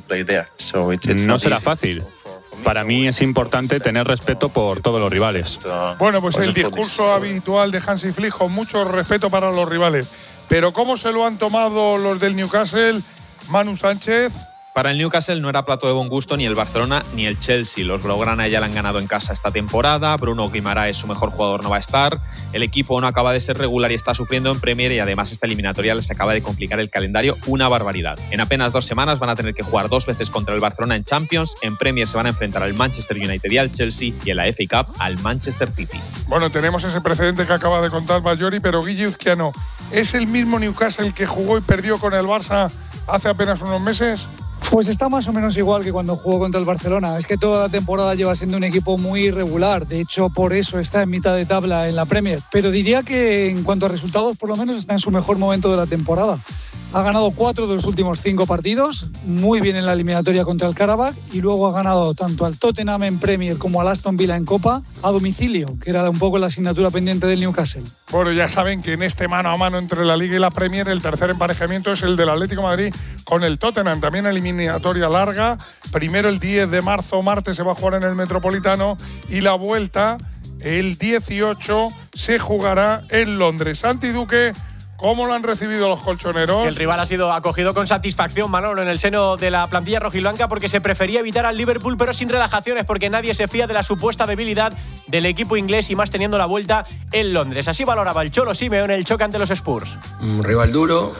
No será fácil. Para mí es importante tener respeto por todos los rivales. Bueno, pues el discurso habitual de Hansi Flick, con mucho respeto para los rivales. Pero ¿cómo se lo han tomado los del Newcastle? Manu Sánchez. Para el Newcastle no era plato de buen gusto ni el Barcelona ni el Chelsea. Los blaugrana ya le han ganado en casa esta temporada. Bruno Guimaraes, su mejor jugador, no va a estar. El equipo no acaba de ser regular y está sufriendo en Premier, y además esta eliminatoria les acaba de complicar el calendario una barbaridad. En apenas 2 semanas van a tener que jugar 2 veces contra el Barcelona en Champions. En Premier se van a enfrentar al Manchester United y al Chelsea, y en la FA Cup al Manchester City. Bueno, tenemos ese precedente que acaba de contar Bajori, pero Guille Uzquiano, ¿es el mismo Newcastle que jugó y perdió con el Barça hace apenas unos meses? Pues está más o menos igual que cuando jugó contra el Barcelona. Es que toda la temporada lleva siendo un equipo muy irregular. De hecho, por eso está en mitad de tabla en la Premier. Pero diría que en cuanto a resultados, por lo menos está en su mejor momento de la temporada. Ha ganado 4 de los últimos 5 partidos, muy bien en la eliminatoria contra el Karabakh, y luego ha ganado tanto al Tottenham en Premier como al Aston Villa en Copa a domicilio, que era un poco la asignatura pendiente del Newcastle. Bueno, ya saben que en este mano a mano entre la Liga y la Premier, el tercer emparejamiento es el del Atlético de Madrid con el Tottenham, también eliminatoria larga. Primero el 10 de marzo, martes, se va a jugar en el Metropolitano, y la vuelta el 18 se jugará en Londres. Santi Duque, ¿cómo lo han recibido los colchoneros? El rival ha sido acogido con satisfacción, Manolo, en el seno de la plantilla rojiblanca, porque se prefería evitar al Liverpool, pero sin relajaciones, porque nadie se fía de la supuesta debilidad del equipo inglés, y más teniendo la vuelta en Londres. Así valoraba el Cholo Simeone el choque ante los Spurs. Un rival duro,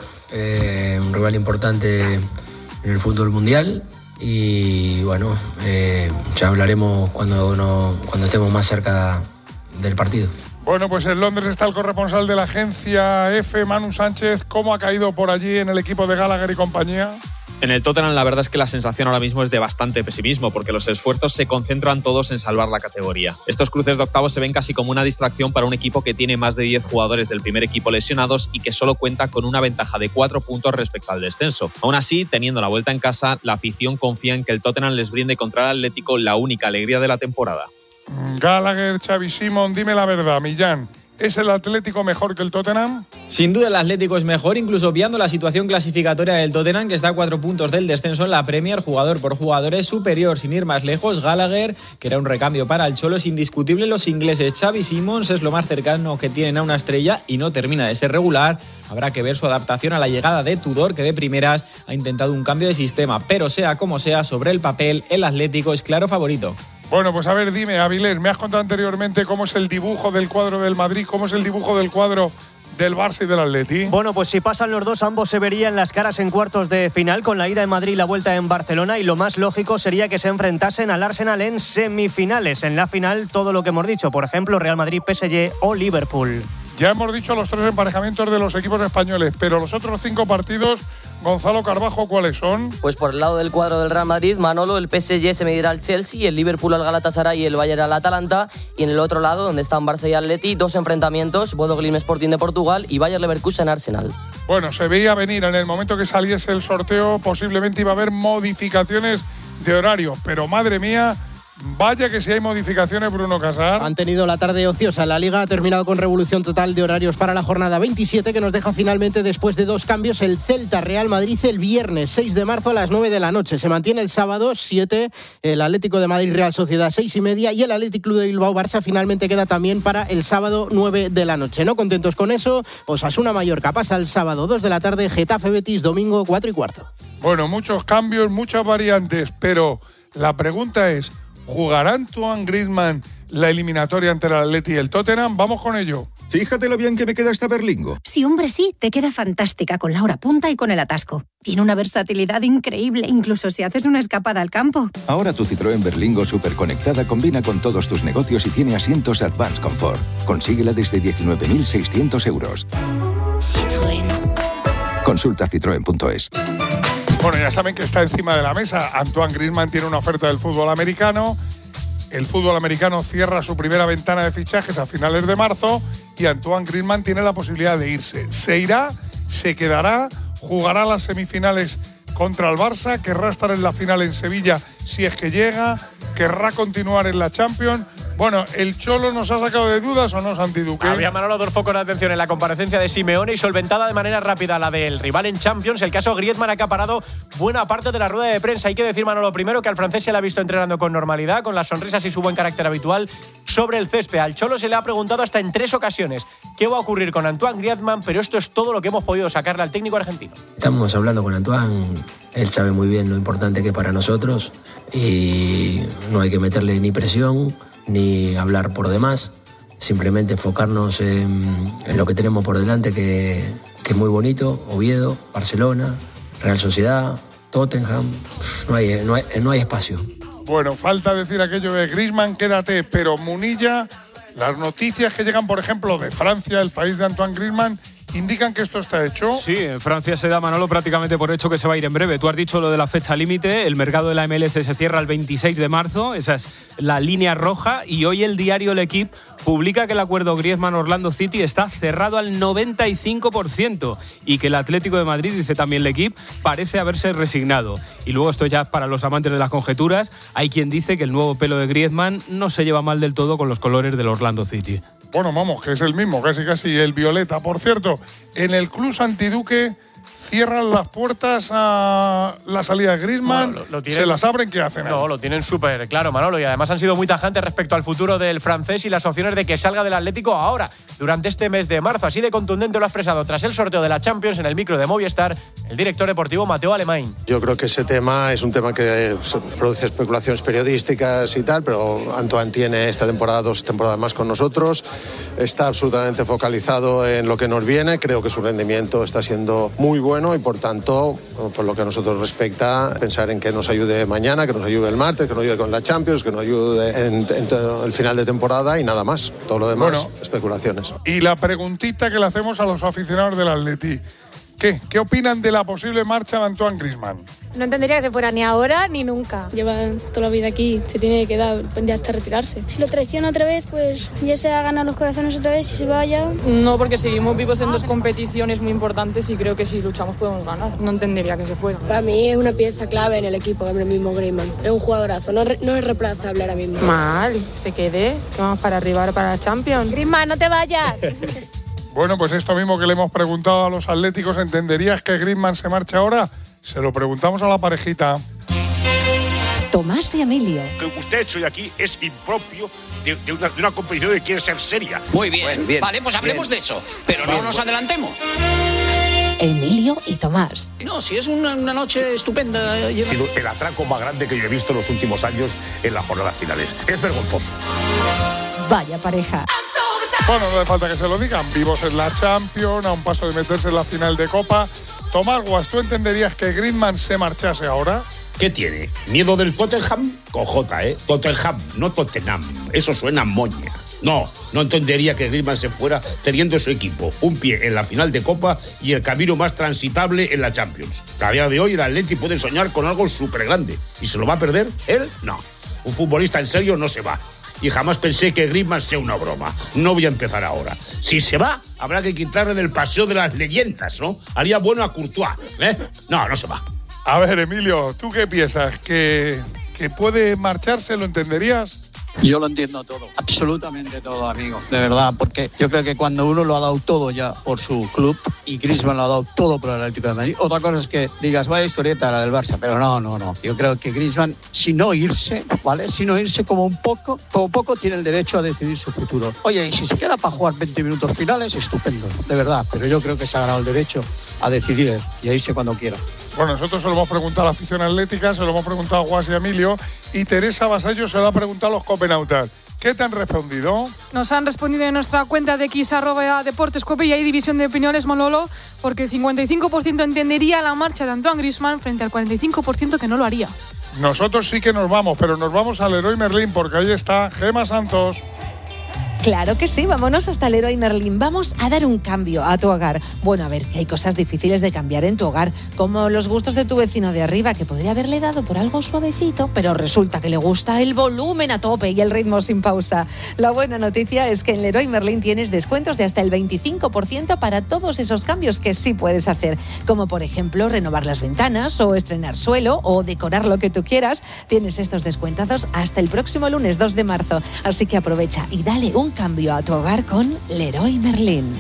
un rival importante en el fútbol mundial, y bueno, ya hablaremos cuando estemos más cerca del partido. Bueno, pues en Londres está el corresponsal de la agencia F, Manu Sánchez. ¿Cómo ha caído por allí en el equipo de Gallagher y compañía? En el Tottenham la verdad es que la sensación ahora mismo es de bastante pesimismo, porque los esfuerzos se concentran todos en salvar la categoría. Estos cruces de octavos se ven casi como una distracción para un equipo que tiene más de 10 jugadores del primer equipo lesionados y que solo cuenta con una ventaja de 4 puntos respecto al descenso. Aún así, teniendo la vuelta en casa, la afición confía en que el Tottenham les brinde contra el Atlético la única alegría de la temporada. Gallagher, Xavi Simón, dime la verdad, Millán, ¿es el Atlético mejor que el Tottenham? Sin duda el Atlético es mejor, incluso obviando la situación clasificatoria del Tottenham, que está a 4 puntos del descenso en la Premier. Jugador por jugador es superior. Sin ir más lejos, Gallagher, que era un recambio para el Cholo, es indiscutible. Los ingleses, Xavi Simons es lo más cercano que tienen a una estrella y no termina de ser regular. Habrá que ver su adaptación a la llegada de Tudor, que de primeras ha intentado un cambio de sistema, pero sea como sea, sobre el papel el Atlético es claro favorito. Bueno, pues a ver, dime, Avilés, me has contado anteriormente cómo es el dibujo del cuadro del Madrid, cómo es el dibujo del cuadro del Barça y del Atleti. Bueno, pues si pasan los dos, ambos se verían las caras en cuartos de final, con la ida en Madrid y la vuelta en Barcelona, y lo más lógico sería que se enfrentasen al Arsenal en semifinales. En la final, todo lo que hemos dicho, por ejemplo, Real Madrid, PSG o Liverpool. Ya hemos dicho los 3 emparejamientos de los equipos españoles, pero los otros 5 partidos, Gonzalo Carbajo, ¿cuáles son? Pues por el lado del cuadro del Real Madrid, Manolo, el PSG se medirá al Chelsea, el Liverpool al Galatasaray y el Bayern al Atalanta. Y en el otro lado, donde están Barça y Atleti, 2 enfrentamientos, Bodo Glimt Sporting de Portugal y Bayer Leverkusen Arsenal. Bueno, se veía venir en el momento que saliese el sorteo, posiblemente iba a haber modificaciones de horario, pero madre mía, Vaya que si hay modificaciones, Bruno Casar. Han tenido la tarde ociosa. La Liga ha terminado con revolución total de horarios para la jornada 27, que nos deja finalmente, después de 2 cambios, el Celta-Real Madrid el viernes 6 de marzo a las 9 de la noche. Se mantiene el sábado 7, el Atlético de Madrid-Real Sociedad 6:30, y el Athletic Club de Bilbao-Barça finalmente queda también para el sábado 9 de la noche. No contentos con eso, Osasuna-Mallorca pasa el sábado 2 de la tarde, Getafe-Betis domingo 4:15. Bueno, muchos cambios, muchas variantes, pero la pregunta es, ¿jugará Antoine Griezmann la eliminatoria entre el Atleti y el Tottenham? Vamos con ello. Fíjate lo bien que me queda esta Berlingo. Sí, hombre, sí, te queda fantástica con la hora punta y con el atasco. Tiene una versatilidad increíble, incluso si haces una escapada al campo. Ahora tu Citroën Berlingo superconectada combina con todos tus negocios y tiene asientos Advanced Comfort. Consíguela desde 19.600 euros. Citroën. Consulta citroen.es. Bueno, ya saben que está encima de la mesa. Antoine Griezmann tiene una oferta del fútbol americano. El fútbol americano cierra su primera ventana de fichajes a finales de marzo y Antoine Griezmann tiene la posibilidad de irse. Se irá, se quedará, jugará las semifinales contra el Barça, querrá estar en la final en Sevilla si es que llega, querrá continuar en la Champions. Bueno, ¿el Cholo nos ha sacado de dudas o no, Santi Duque? Había, Manolo, 2 focos de atención en la comparecencia de Simeone y solventada de manera rápida la del rival en Champions. El caso Griezmann ha acaparado buena parte de la rueda de prensa. Hay que decir, Manolo, primero que al francés se le ha visto entrenando con normalidad, con las sonrisas y su buen carácter habitual sobre el césped. Al Cholo se le ha preguntado hasta en 3 ocasiones qué va a ocurrir con Antoine Griezmann, pero esto es todo lo que hemos podido sacarle al técnico argentino. Estamos hablando con Antoine, él sabe muy bien lo importante que es para nosotros y no hay que meterle ni presión ni hablar por demás, simplemente enfocarnos en lo que tenemos por delante, que es muy bonito: Oviedo, Barcelona, Real Sociedad, Tottenham. No hay espacio. Bueno, falta decir aquello de Griezmann, quédate, pero Munilla, las noticias que llegan, por ejemplo, de Francia, el país de Antoine Griezmann, ¿indican que esto está hecho? Sí, en Francia se da, Manolo, prácticamente por hecho que se va a ir en breve. Tú has dicho lo de la fecha límite, el mercado de la MLS se cierra el 26 de marzo, esa es la línea roja, y hoy el diario L'Equipe publica que el acuerdo Griezmann-Orlando City está cerrado al 95% y que el Atlético de Madrid, dice también L'Equipe, parece haberse resignado. Y luego, esto ya para los amantes de las conjeturas, hay quien dice que el nuevo pelo de Griezmann no se lleva mal del todo con los colores del Orlando City. Bueno, vamos, que es el mismo, casi el violeta. Por cierto, en el club Santi Duque cierran las puertas a la salida de Griezmann, bueno, se las abren, ¿qué hacen? No, lo tienen súper claro, Manolo, y además han sido muy tajantes respecto al futuro del francés y las opciones de que salga del Atlético ahora, durante este mes de marzo. Así de contundente lo ha expresado tras el sorteo de la Champions en el micro de Movistar el director deportivo Mateo Alemany. Yo creo que ese tema es un tema que produce especulaciones periodísticas y tal, pero Antoine tiene esta temporada 2 temporadas más con nosotros, está absolutamente focalizado en lo que nos viene, creo que su rendimiento está siendo muy bueno y por tanto, por lo que a nosotros respecta, pensar en que nos ayude mañana, que nos ayude el martes, que nos ayude con la Champions, que nos ayude en el final de temporada y nada más. Todo lo demás, bueno, especulaciones. Y la preguntita que le hacemos a los aficionados del Atleti. ¿Qué opinan de la posible marcha de Antoine Griezmann? No entendería que se fuera ni ahora ni nunca. Lleva toda la vida aquí, se tiene que quedar ya hasta retirarse. Si lo traiciona otra vez, pues ya se ha ganado los corazones otra vez y se vaya. No, porque seguimos vivos en 2 competiciones muy importantes y creo que si luchamos podemos ganar. No entendería que se fuera. Para mí es una pieza clave en el equipo, el mismo Griezmann. Es un jugadorazo, no es reemplazable ahora mismo. Mal, se quede, que vamos para arriba para la Champions. Griezmann, no te vayas. Bueno, pues esto mismo que le hemos preguntado a los atléticos, ¿entenderías que Griezmann se marcha ahora? Se lo preguntamos a la parejita. Tomás y Emilio. Lo que usted ha hecho hoy aquí es impropio de una competición que quiere ser seria. Muy bien, bueno, bien, vale, pues hablemos de eso, pero no nos adelantemos. Emilio y Tomás. No, si es una noche estupenda. Ha sido el atraco más grande que yo he visto en los últimos años en las jornadas finales. Es vergonzoso. Vaya pareja. Bueno, no hace falta que se lo digan. Vivos en la Champions, a un paso de meterse en la final de Copa. Tomás Guas, ¿tú entenderías que Griezmann se marchase ahora? ¿Qué tiene? ¿Miedo del Tottenham? Con J, ¿eh? Tottenham, no Tottenham. Eso suena a moña. No entendería que Griezmann se fuera teniendo su equipo, un pie en la final de Copa y el camino más transitable en la Champions. A día de hoy el Atleti puede soñar con algo súper grande. ¿Y se lo va a perder? ¿Él? No. Un futbolista en serio no se va. Y jamás pensé que Griezmann sea una broma. No voy a empezar ahora. Si se va, habrá que quitarle del paseo de las leyendas, ¿no? Haría bueno a Courtois, ¿eh? No se va. A ver, Emilio, ¿tú qué piensas? ¿Que que puede marcharse, ¿lo entenderías? Yo lo entiendo todo, absolutamente todo, amigo, de verdad, porque yo creo que cuando uno lo ha dado todo ya por su club y Griezmann lo ha dado todo por el Atlético de Madrid, otra cosa es que digas, vaya historieta la del Barça, pero no. Yo creo que Griezmann, si no irse, ¿vale? Si no irse como poco tiene el derecho a decidir su futuro. Oye, y si se queda para jugar 20 minutos finales, estupendo, de verdad, pero yo creo que se ha ganado el derecho a decidir y a irse cuando quiera. Bueno, nosotros se lo hemos preguntado a la afición atlética, se lo hemos preguntado a Guas y a Emilio, y Teresa Vasallo se lo ha preguntado a los copenautas. ¿Qué te han respondido? Nos han respondido en nuestra cuenta de X @deportescope y hay división de opiniones, Manolo, porque el 55% entendería la marcha de Antoine Griezmann frente al 45% que no lo haría. Nosotros sí que nos vamos, pero nos vamos al Leroy Merlin porque ahí está Gemma Santos. Claro que sí, vámonos hasta el Leroy Merlin. Vamos a dar un cambio a tu hogar. Bueno, a ver, que hay cosas difíciles de cambiar en tu hogar, como los gustos de tu vecino de arriba, que podría haberle dado por algo suavecito, pero resulta que le gusta el volumen a tope y el ritmo sin pausa. La buena noticia es que en Leroy Merlin tienes descuentos de hasta el 25% para todos esos cambios que sí puedes hacer, como por ejemplo renovar las ventanas o estrenar suelo o decorar lo que tú quieras. Tienes estos descuentazos hasta el próximo lunes 2 de marzo, así que aprovecha y dale un cambio a tu hogar con Leroy Merlin.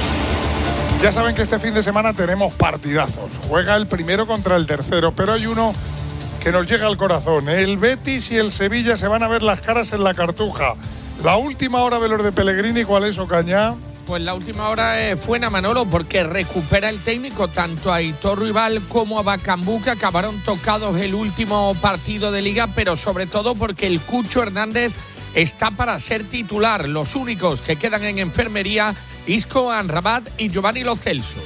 Ya saben que este fin de semana tenemos partidazos. Juega el primero contra el tercero, pero hay uno que nos llega al corazón. El Betis y el Sevilla se van a ver las caras en la Cartuja. La última hora de los de Pellegrini, ¿cuál es, Ocaña? Pues la última hora es buena, Manolo, porque recupera el técnico tanto a Aitor Rival como a Bacambú, que acabaron tocados el último partido de Liga, pero sobre todo porque el Cucho Hernández está para ser titular. Los únicos que quedan en enfermería, Isco Amrabat y Giovanni Lo Celso.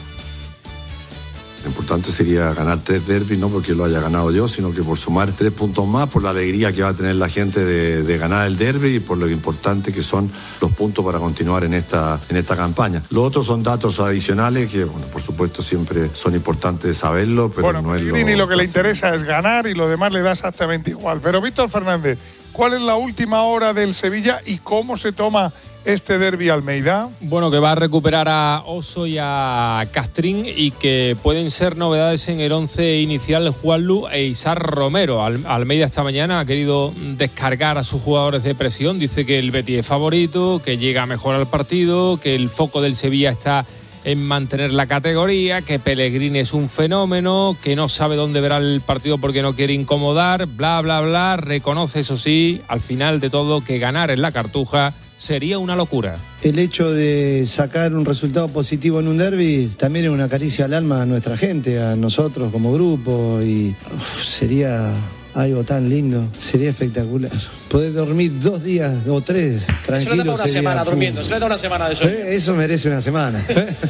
Lo importante sería ganar 3 derbis, no porque lo haya ganado yo, sino que por sumar 3 puntos más, por la alegría que va a tener la gente de ganar el derbi y por lo importante que son los puntos para continuar en esta campaña. Los otros son datos adicionales que, bueno, por supuesto siempre son importantes de saberlo, pero bueno, no es lo que le interesa es ganar y lo demás le da exactamente igual. Pero Víctor Fernández, ¿cuál es la última hora del Sevilla y cómo se toma este derbi Almeida? Bueno, que va a recuperar a Oso y a Castrín y que pueden ser novedades en el 11 inicial Juanlu e Isar Romero. Almeida esta mañana ha querido descargar a sus jugadores de presión. Dice que el Betis es favorito, que llega mejor al partido, que el foco del Sevilla está en mantener la categoría, que Pellegrini es un fenómeno, que no sabe dónde verá el partido porque no quiere incomodar, bla, bla, bla. Reconoce, eso sí, al final de todo, que ganar en la Cartuja sería una locura. El hecho de sacar un resultado positivo en un derbi también es una caricia al alma a nuestra gente, a nosotros como grupo, y sería algo tan lindo, sería espectacular. Poder dormir 2 días o 3 tranquilos. Se le da una semana durmiendo, se le da una semana de sueño. Eso merece una semana.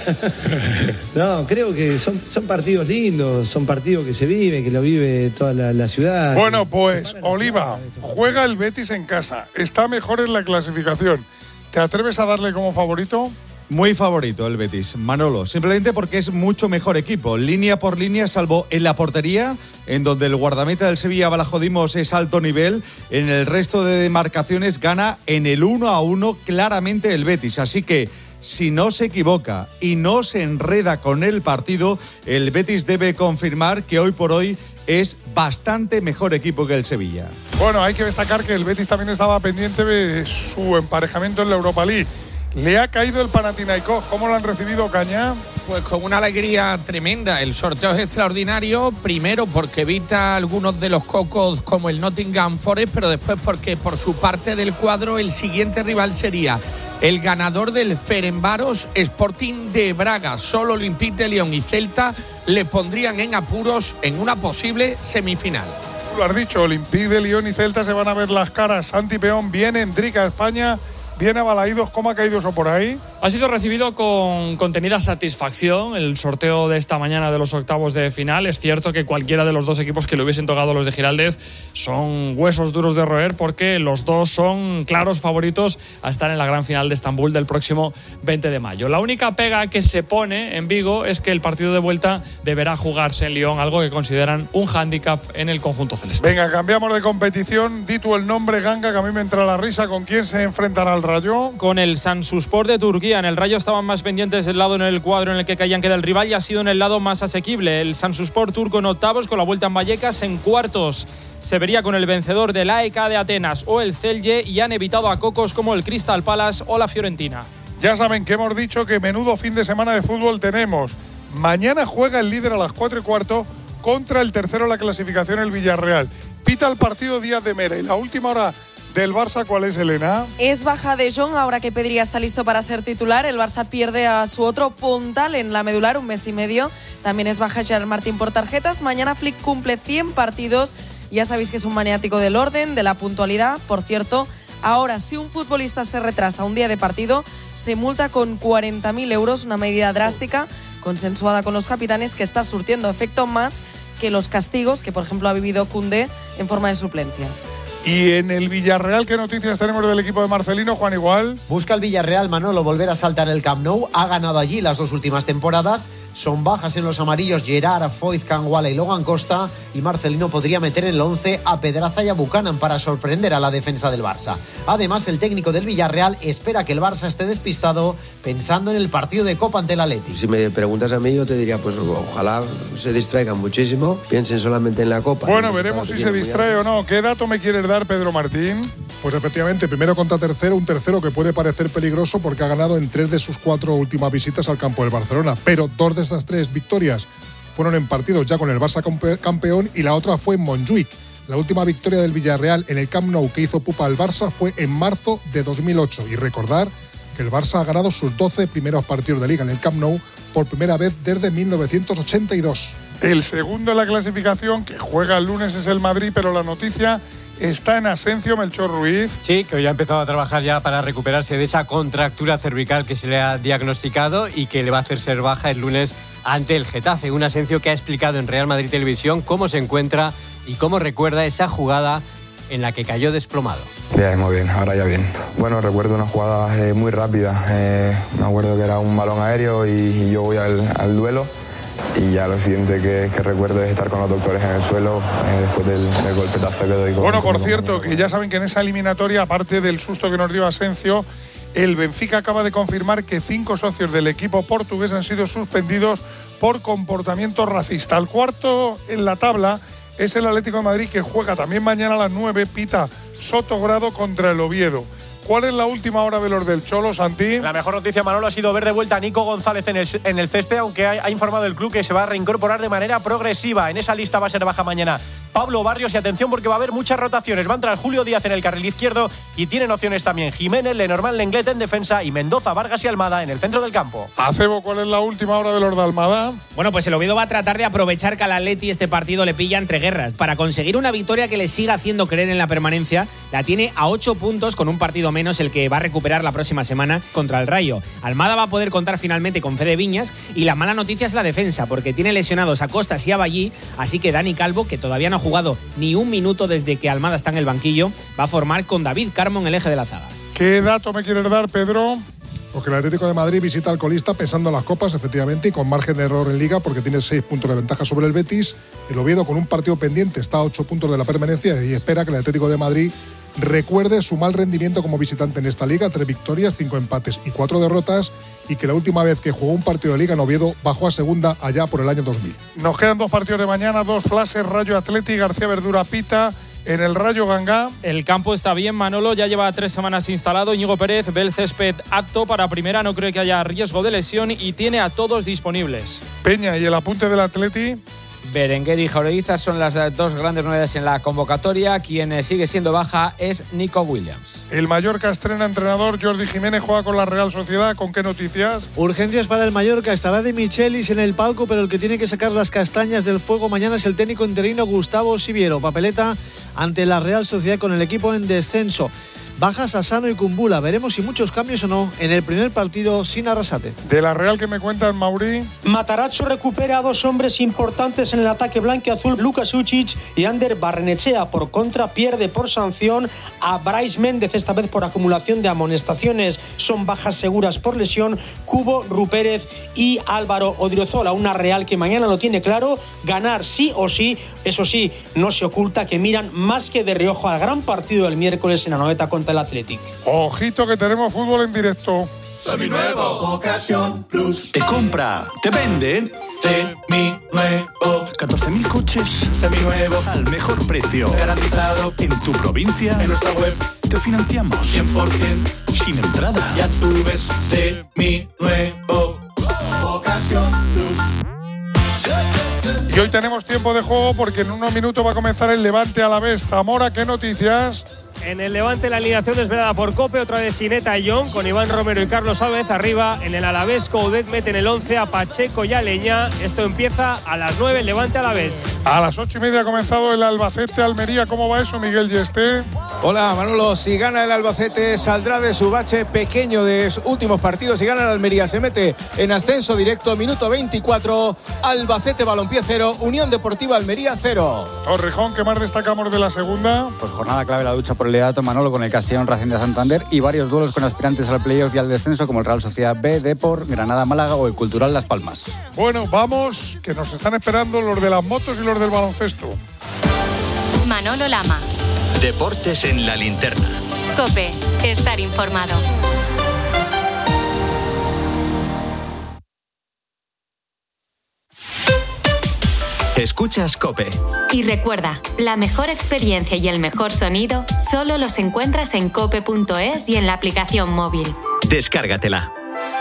No, creo que son partidos lindos, son partidos que se viven, que lo vive toda la ciudad. Bueno, pues Oliva, juega el Betis en casa, está mejor en la clasificación. ¿Te atreves a darle como favorito? Muy favorito el Betis, Manolo, simplemente porque es mucho mejor equipo, línea por línea, salvo en la portería, en donde el guardameta del Sevilla, Balajo Dimos, es alto nivel. En el resto de demarcaciones gana en el 1-1 claramente el Betis, así que si no se equivoca y no se enreda con el partido, el Betis debe confirmar que hoy por hoy es bastante mejor equipo que el Sevilla. Bueno, hay que destacar que el Betis también estaba pendiente de su emparejamiento en la Europa League. Le ha caído el Panathinaikos. ¿Cómo lo han recibido, Cañá? Pues con una alegría tremenda. El sorteo es extraordinario, primero porque evita algunos de los cocos como el Nottingham Forest, pero después porque por su parte del cuadro el siguiente rival sería el ganador del Ferencváros Sporting de Braga. Solo Olympique de Lyon y Celta le pondrían en apuros en una posible semifinal. Tú lo has dicho, Olympique de Lyon y Celta se van a ver las caras. Santi Peón viene en Drica, España. Bien abalaídos, ¿cómo ha caído eso por ahí? Ha sido recibido con contenida satisfacción el sorteo de esta mañana de los octavos de final. Es cierto que cualquiera de los dos equipos que le hubiesen tocado los de Giraldez son huesos duros de roer porque los dos son claros favoritos a estar en la gran final de Estambul del próximo 20 de mayo. La única pega que se pone en Vigo es que el partido de vuelta deberá jugarse en Lyon, algo que consideran un hándicap en el conjunto celeste. Venga, cambiamos de competición. Di tú el nombre, Ganga, que a mí me entra la risa. ¿Con quién se enfrentará el Rayo? Con el Samsunspor de Turquía. En el Rayo estaban más pendientes del lado en el cuadro en el que caían que del rival, y ha sido en el lado más asequible. El Samsunspor turco en octavos, con la vuelta en Vallecas. En cuartos se vería con el vencedor del AEK de Atenas o el Celje, y han evitado a cocos como el Crystal Palace o la Fiorentina. Ya saben que hemos dicho que menudo fin de semana de fútbol tenemos. Mañana juega el líder a las 4:15 contra el tercero en la clasificación, el Villarreal. Pita el partido Díaz de Mera. Y la última hora del Barça, ¿cuál es, Elena? Es baja de Jong, ahora que Pedri está listo para ser titular. El Barça pierde a su otro puntal en la medular, un mes y medio. También es baja Gerard Martín por tarjetas. Mañana Flick cumple 100 partidos. Ya sabéis que es un maniático del orden, de la puntualidad. Por cierto, ahora, si un futbolista se retrasa un día de partido, se multa con 40.000 euros, una medida drástica, consensuada con los capitanes, que está surtiendo efecto más que los castigos que, por ejemplo, ha vivido Koundé en forma de suplencia. Y en el Villarreal, ¿qué noticias tenemos del equipo de Marcelino, Juan Igual? Busca el Villarreal, Manolo, volver a saltar el Camp Nou. Ha ganado allí las 2 últimas temporadas. Son bajas en los amarillos Gerard, Foyth, Canguala y Logan Costa. Y Marcelino podría meter en el 11 a Pedraza y a Buchanan para sorprender a la defensa del Barça. Además, el técnico del Villarreal espera que el Barça esté despistado pensando en el partido de Copa ante el Atleti. Si me preguntas a mí, yo te diría, pues ojalá se distraigan muchísimo, piensen solamente en la Copa. Bueno, veremos si se distrae o no. ¿Qué dato me quieres dar, Pedro Martín? Pues efectivamente, primero contra tercero, un tercero que puede parecer peligroso porque ha ganado en 3 de sus 4 últimas visitas al campo del Barcelona, pero 2 de estas 3 victorias fueron en partidos ya con el Barça campeón, y la otra fue en Montjuic. La última victoria del Villarreal en el Camp Nou que hizo pupa al Barça fue en marzo de 2008, y recordar que el Barça ha ganado sus 12 primeros partidos de Liga en el Camp Nou por primera vez desde 1982. El segundo en la clasificación, que juega el lunes, es el Madrid, pero la noticia está en Asensio, Melchor Ruiz. Sí, que hoy ha empezado a trabajar ya para recuperarse de esa contractura cervical que se le ha diagnosticado y que le va a hacer ser baja el lunes ante el Getafe. Un Asensio que ha explicado en Real Madrid Televisión cómo se encuentra y cómo recuerda esa jugada en la que cayó desplomado. Ya, muy bien, ahora ya bien. Bueno, recuerdo una jugada muy rápida. Me acuerdo que era un balón aéreo y yo voy al duelo. Y ya lo siguiente que recuerdo es estar con los doctores en el suelo después del golpetazo que doy. Bueno, por cierto, que ya saben que en esa eliminatoria, aparte del susto que nos dio Asensio, el Benfica acaba de confirmar que 5 socios del equipo portugués han sido suspendidos por comportamiento racista. El cuarto en la tabla es el Atlético de Madrid, que juega también mañana a las 9, pita Sotogrado contra el Oviedo. ¿Cuál es la última hora de los del Cholo, Santi? La mejor noticia, Manolo, ha sido ver de vuelta a Nico González en el césped, aunque ha informado el club que se va a reincorporar de manera progresiva. En esa lista va a ser baja mañana Pablo Barrios, y atención porque va a haber muchas rotaciones. Va a entrar Julio Díaz en el carril izquierdo y tienen opciones también Jiménez, Lenormand, Lenglet en defensa y Mendoza, Vargas y Almada en el centro del campo. Acebo, ¿cuál es la última hora de los de Almada? Bueno, pues el Oviedo va a tratar de aprovechar que al Atleti este partido le pilla entre guerras. Para conseguir una victoria que le siga haciendo creer en la permanencia, la tiene a 8 puntos con un partido menos, el que va a recuperar la próxima semana contra el Rayo. Almada va a poder contar finalmente con Fede Viñas, y la mala noticia es la defensa, porque tiene lesionados a Costas y a Ballí, así que Dani Calvo, que todavía no ha jugado ni un minuto desde que Almada está en el banquillo, va a formar con David Carmo en el eje de la zaga. ¿Qué dato me quieres dar, Pedro? Porque el Atlético de Madrid visita al colista pensando en las copas, efectivamente, y con margen de error en Liga, porque tiene 6 puntos de ventaja sobre el Betis. El Oviedo, con un partido pendiente, está a 8 puntos de la permanencia y espera que el Atlético de Madrid recuerde su mal rendimiento como visitante en esta Liga: 3 victorias, 5 empates y 4 derrotas, y que la última vez que jugó un partido de Liga en Oviedo bajó a segunda allá por el año 2000. Nos quedan 2 partidos de mañana, 2 flashes, Rayo Atleti, García Verdura pita en el Rayo Gangá. El campo está bien, Manolo, ya lleva 3 semanas instalado. Íñigo Pérez ve el césped apto para primera, no cree que haya riesgo de lesión y tiene a todos disponibles. Peña, ¿y el apunte del Atleti? Berenguer y Jaureguizar son las 2 grandes novedades en la convocatoria. Quien sigue siendo baja es Nico Williams. El Mallorca estrena entrenador. Jordi Jiménez juega con la Real Sociedad. ¿Con qué noticias? Urgencias para el Mallorca. Estará de Michelis en el palco, pero el que tiene que sacar las castañas del fuego mañana es el técnico interino Gustavo Siviero. Papeleta ante la Real Sociedad con el equipo en descenso. Bajas a Sano y Kumbula. Veremos si muchos cambios o no en el primer partido sin Arrasate. De la Real, que me cuentan, Mauri. Matarazzo recupera a 2 hombres importantes en el ataque blanquiazul, Lukas Učić y Ander Barrenechea. Por contra, pierde por sanción a Brais Méndez, esta vez por acumulación de amonestaciones. Son bajas seguras por lesión Cubo, Rupérez y Álvaro Odriozola. Una Real que mañana lo tiene claro: ganar sí o sí. Eso sí, no se oculta que miran más que de reojo al gran partido del miércoles en Anoeta contra remonta el Athletic. Ojito que tenemos fútbol en directo. Seminuevo, Ocasión Plus. Te compra, te vende. Seminuevo. 14.000 coches seminuevos al mejor precio. Garantizado en tu provincia. En nuestra web te financiamos 100% sin entrada. Ya tú ves, Seminuevo, Ocasión Plus. Y hoy tenemos tiempo de juego porque en unos minutos va a comenzar el Levante Alavés. Zamora, ¿qué noticias? En el Levante la alineación desvelada por Cope, otra de Sineta y John, con Iván Romero y Carlos Álvarez arriba. En el Alavés, Coudet mete en el 11 a Pacheco y a Leñá. Esto empieza a las 9, el Levante Alavés. A las 8:30 ha comenzado el Albacete-Almería. ¿Cómo va eso, Miguel Yeste? Hola, Manolo. Si gana el Albacete, saldrá de su bache pequeño de sus últimos partidos. Si gana el Almería, se mete en ascenso directo. Minuto 24, Albacete Balompié 0, Unión Deportiva Almería 0. Torrejón, ¿qué más destacamos de la segunda? Pues jornada clave la lucha por el liderato, Manolo, con el Castellón Racing de Santander y varios duelos con aspirantes al playoff y al descenso como el Real Sociedad B, Depor, Granada Málaga o el Cultural Las Palmas. Bueno, vamos, que nos están esperando los de las motos y los del baloncesto. Manolo Lama. Deportes en la linterna. COPE. Estar informado. Escuchas COPE. Y recuerda, la mejor experiencia y el mejor sonido solo los encuentras en cope.es y en la aplicación móvil. Descárgatela.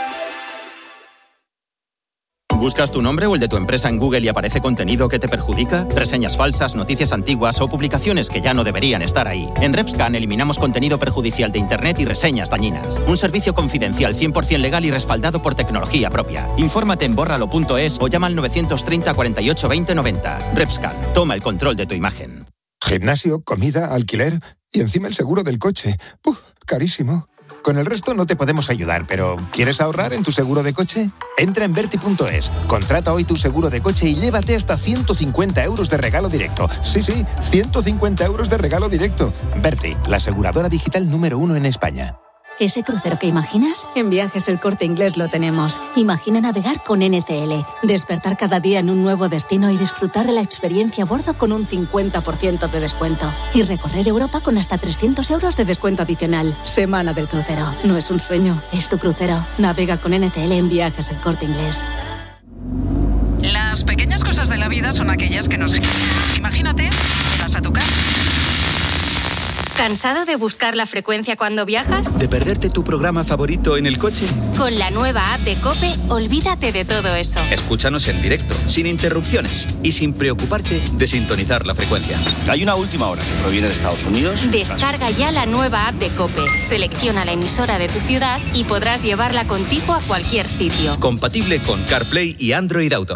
¿Buscas tu nombre o el de tu empresa en Google y aparece contenido que te perjudica? ¿Reseñas falsas, noticias antiguas o publicaciones que ya no deberían estar ahí? En Repscan eliminamos contenido perjudicial de Internet y reseñas dañinas. Un servicio confidencial 100% legal y respaldado por tecnología propia. Infórmate en bórralo.es o llama al 930 48 20 90. Repscan, toma el control de tu imagen. Gimnasio, comida, alquiler y encima el seguro del coche. Carísimo. Con el resto no te podemos ayudar, pero ¿quieres ahorrar en tu seguro de coche? Entra en Verti.es, contrata hoy tu seguro de coche y llévate hasta 150 euros de regalo directo. Sí, 150 euros de regalo directo. Verti, la aseguradora digital número 1 en España. ¿Ese crucero que imaginas? En Viajes El Corte Inglés lo tenemos. Imagina navegar con NCL, despertar cada día en un nuevo destino y disfrutar de la experiencia a bordo con un 50% de descuento. Y recorrer Europa con hasta 300 euros de descuento adicional. Semana del crucero. No es un sueño, es tu crucero. Navega con NCL en Viajes El Corte Inglés. Las pequeñas cosas de la vida son aquellas que nos... Imagínate, vas a tu casa. ¿Cansado de buscar la frecuencia cuando viajas? ¿De perderte tu programa favorito en el coche? Con la nueva app de COPE, olvídate de todo eso. Escúchanos en directo, sin interrupciones y sin preocuparte de sintonizar la frecuencia. Hay una última hora que proviene de Estados Unidos. Descarga ya la nueva app de COPE. Selecciona la emisora de tu ciudad y podrás llevarla contigo a cualquier sitio. Compatible con CarPlay y Android Auto.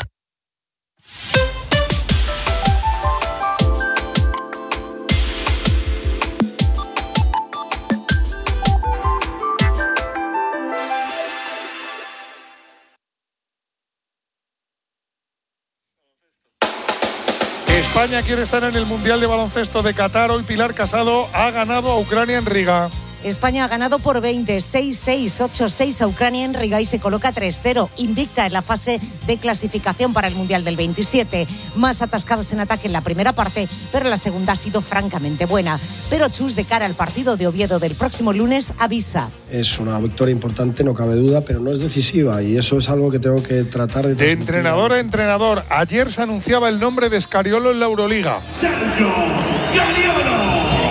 España quiere estar en el Mundial de Baloncesto de Qatar. Hoy Pilar Casado ha ganado a Ucrania en Riga. España ha ganado por 20, 6-6, 8-6 a Ucrania en Riga y se coloca 3-0, invicta en la fase de clasificación para el Mundial del 27. Más atascados en ataque en la primera parte, pero la segunda ha sido francamente buena. Pero Chus, de cara al partido de Oviedo del próximo lunes, avisa. Es una victoria importante, no cabe duda, pero no es decisiva y eso es algo que tengo que tratar de... De entrenador a entrenador, ayer se anunciaba el nombre de Scariolo en la Euroliga. Sergio Scariolo.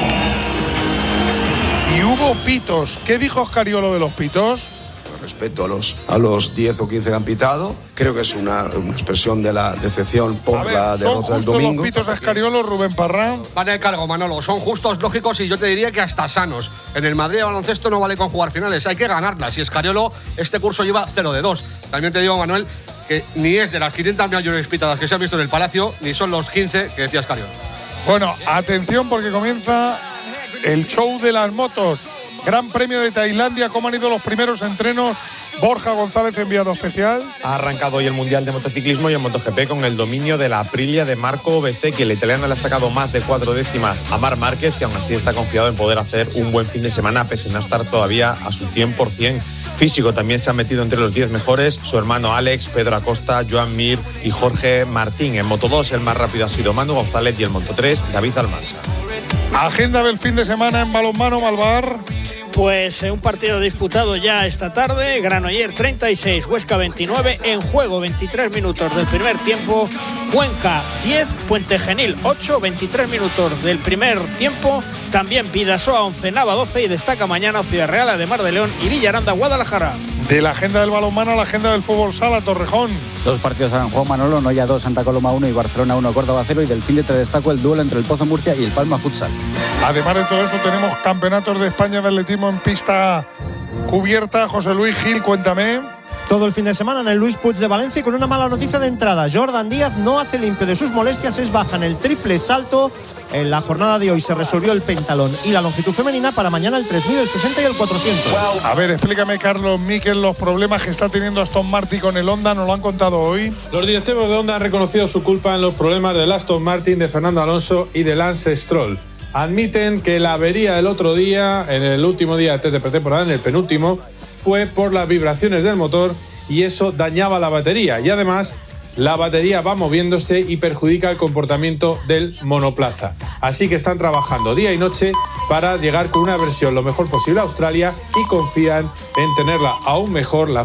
Y hubo pitos. ¿Qué dijo Scariolo de los pitos? Respeto a los 10 o 15 que han pitado. Creo que es una expresión de la decepción por la derrota del domingo. ¿Son justos los pitos a Scariolo, Rubén Parra? Van al cargo, Manolo. Son justos, lógicos y yo te diría que hasta sanos. En el Madrid de baloncesto no vale con jugar finales, hay que ganarlas. Y Scariolo este curso lleva 0 de 2. También te digo, Manuel, que ni es de las 500 mayores pitadas que se han visto en el Palacio, ni son los 15 que decía Scariolo. Bueno, atención porque comienza el show de las motos. Gran Premio de Tailandia, ¿cómo han ido los primeros entrenos? Borja González, enviado especial. Ha arrancado hoy el Mundial de Motociclismo y el MotoGP con el dominio de la Aprilia de Marco Bezzecchi. El italiano le ha sacado más de 4 décimas a Marc Márquez y aún así está confiado en poder hacer un buen fin de semana pese a no estar todavía a su 100% físico. También se ha metido entre los 10 mejores su hermano Alex, Pedro Acosta, Joan Mir y Jorge Martín. En Moto2 el más rápido ha sido Manu González y en Moto3 David Almansa. Agenda del fin de semana en balonmano, Malvar. Pues un partido disputado ya esta tarde. Granollers 36, Huesca 29. En juego 23 minutos del primer tiempo. Cuenca 10, Puente Genil 8, 23 minutos del primer tiempo. También Bidasoa 11, Nava 12 y destaca mañana Ciudad Real, Ademar de León y Villaranda, Guadalajara. De la agenda del balonmano a la agenda del fútbol sala, Torrejón. 2 partidos en juego, Manolo, Noya 2, Santa Coloma 1 y Barcelona 1, Córdoba 0. Y del fin de te destaco el duelo entre el Pozo Murcia y el Palma Futsal. Además de todo esto, tenemos campeonatos de España de atletismo en pista cubierta. José Luis Gil, cuéntame. Todo el fin de semana en el Luis Puig de Valencia y con una mala noticia de entrada. Jordan Díaz no hace limpio de sus molestias, es baja en el triple salto. En la jornada de hoy se resolvió el pentalón y la longitud femenina para mañana el 3000, el 60 y el 400. A ver, explícame, Carlos Miquel, los problemas que está teniendo Aston Martin con el Honda, nos lo han contado hoy. Los directivos de Honda han reconocido su culpa en los problemas del Aston Martin, de Fernando Alonso y de Lance Stroll. Admiten que la avería del otro día, en el último día de test de pretemporada, en el penúltimo, fue por las vibraciones del motor y eso dañaba la batería. Y además, la batería va moviéndose y perjudica el comportamiento del monoplaza. Así que están trabajando día y noche para llegar con una versión lo mejor posible a Australia y confían en tenerla aún mejor la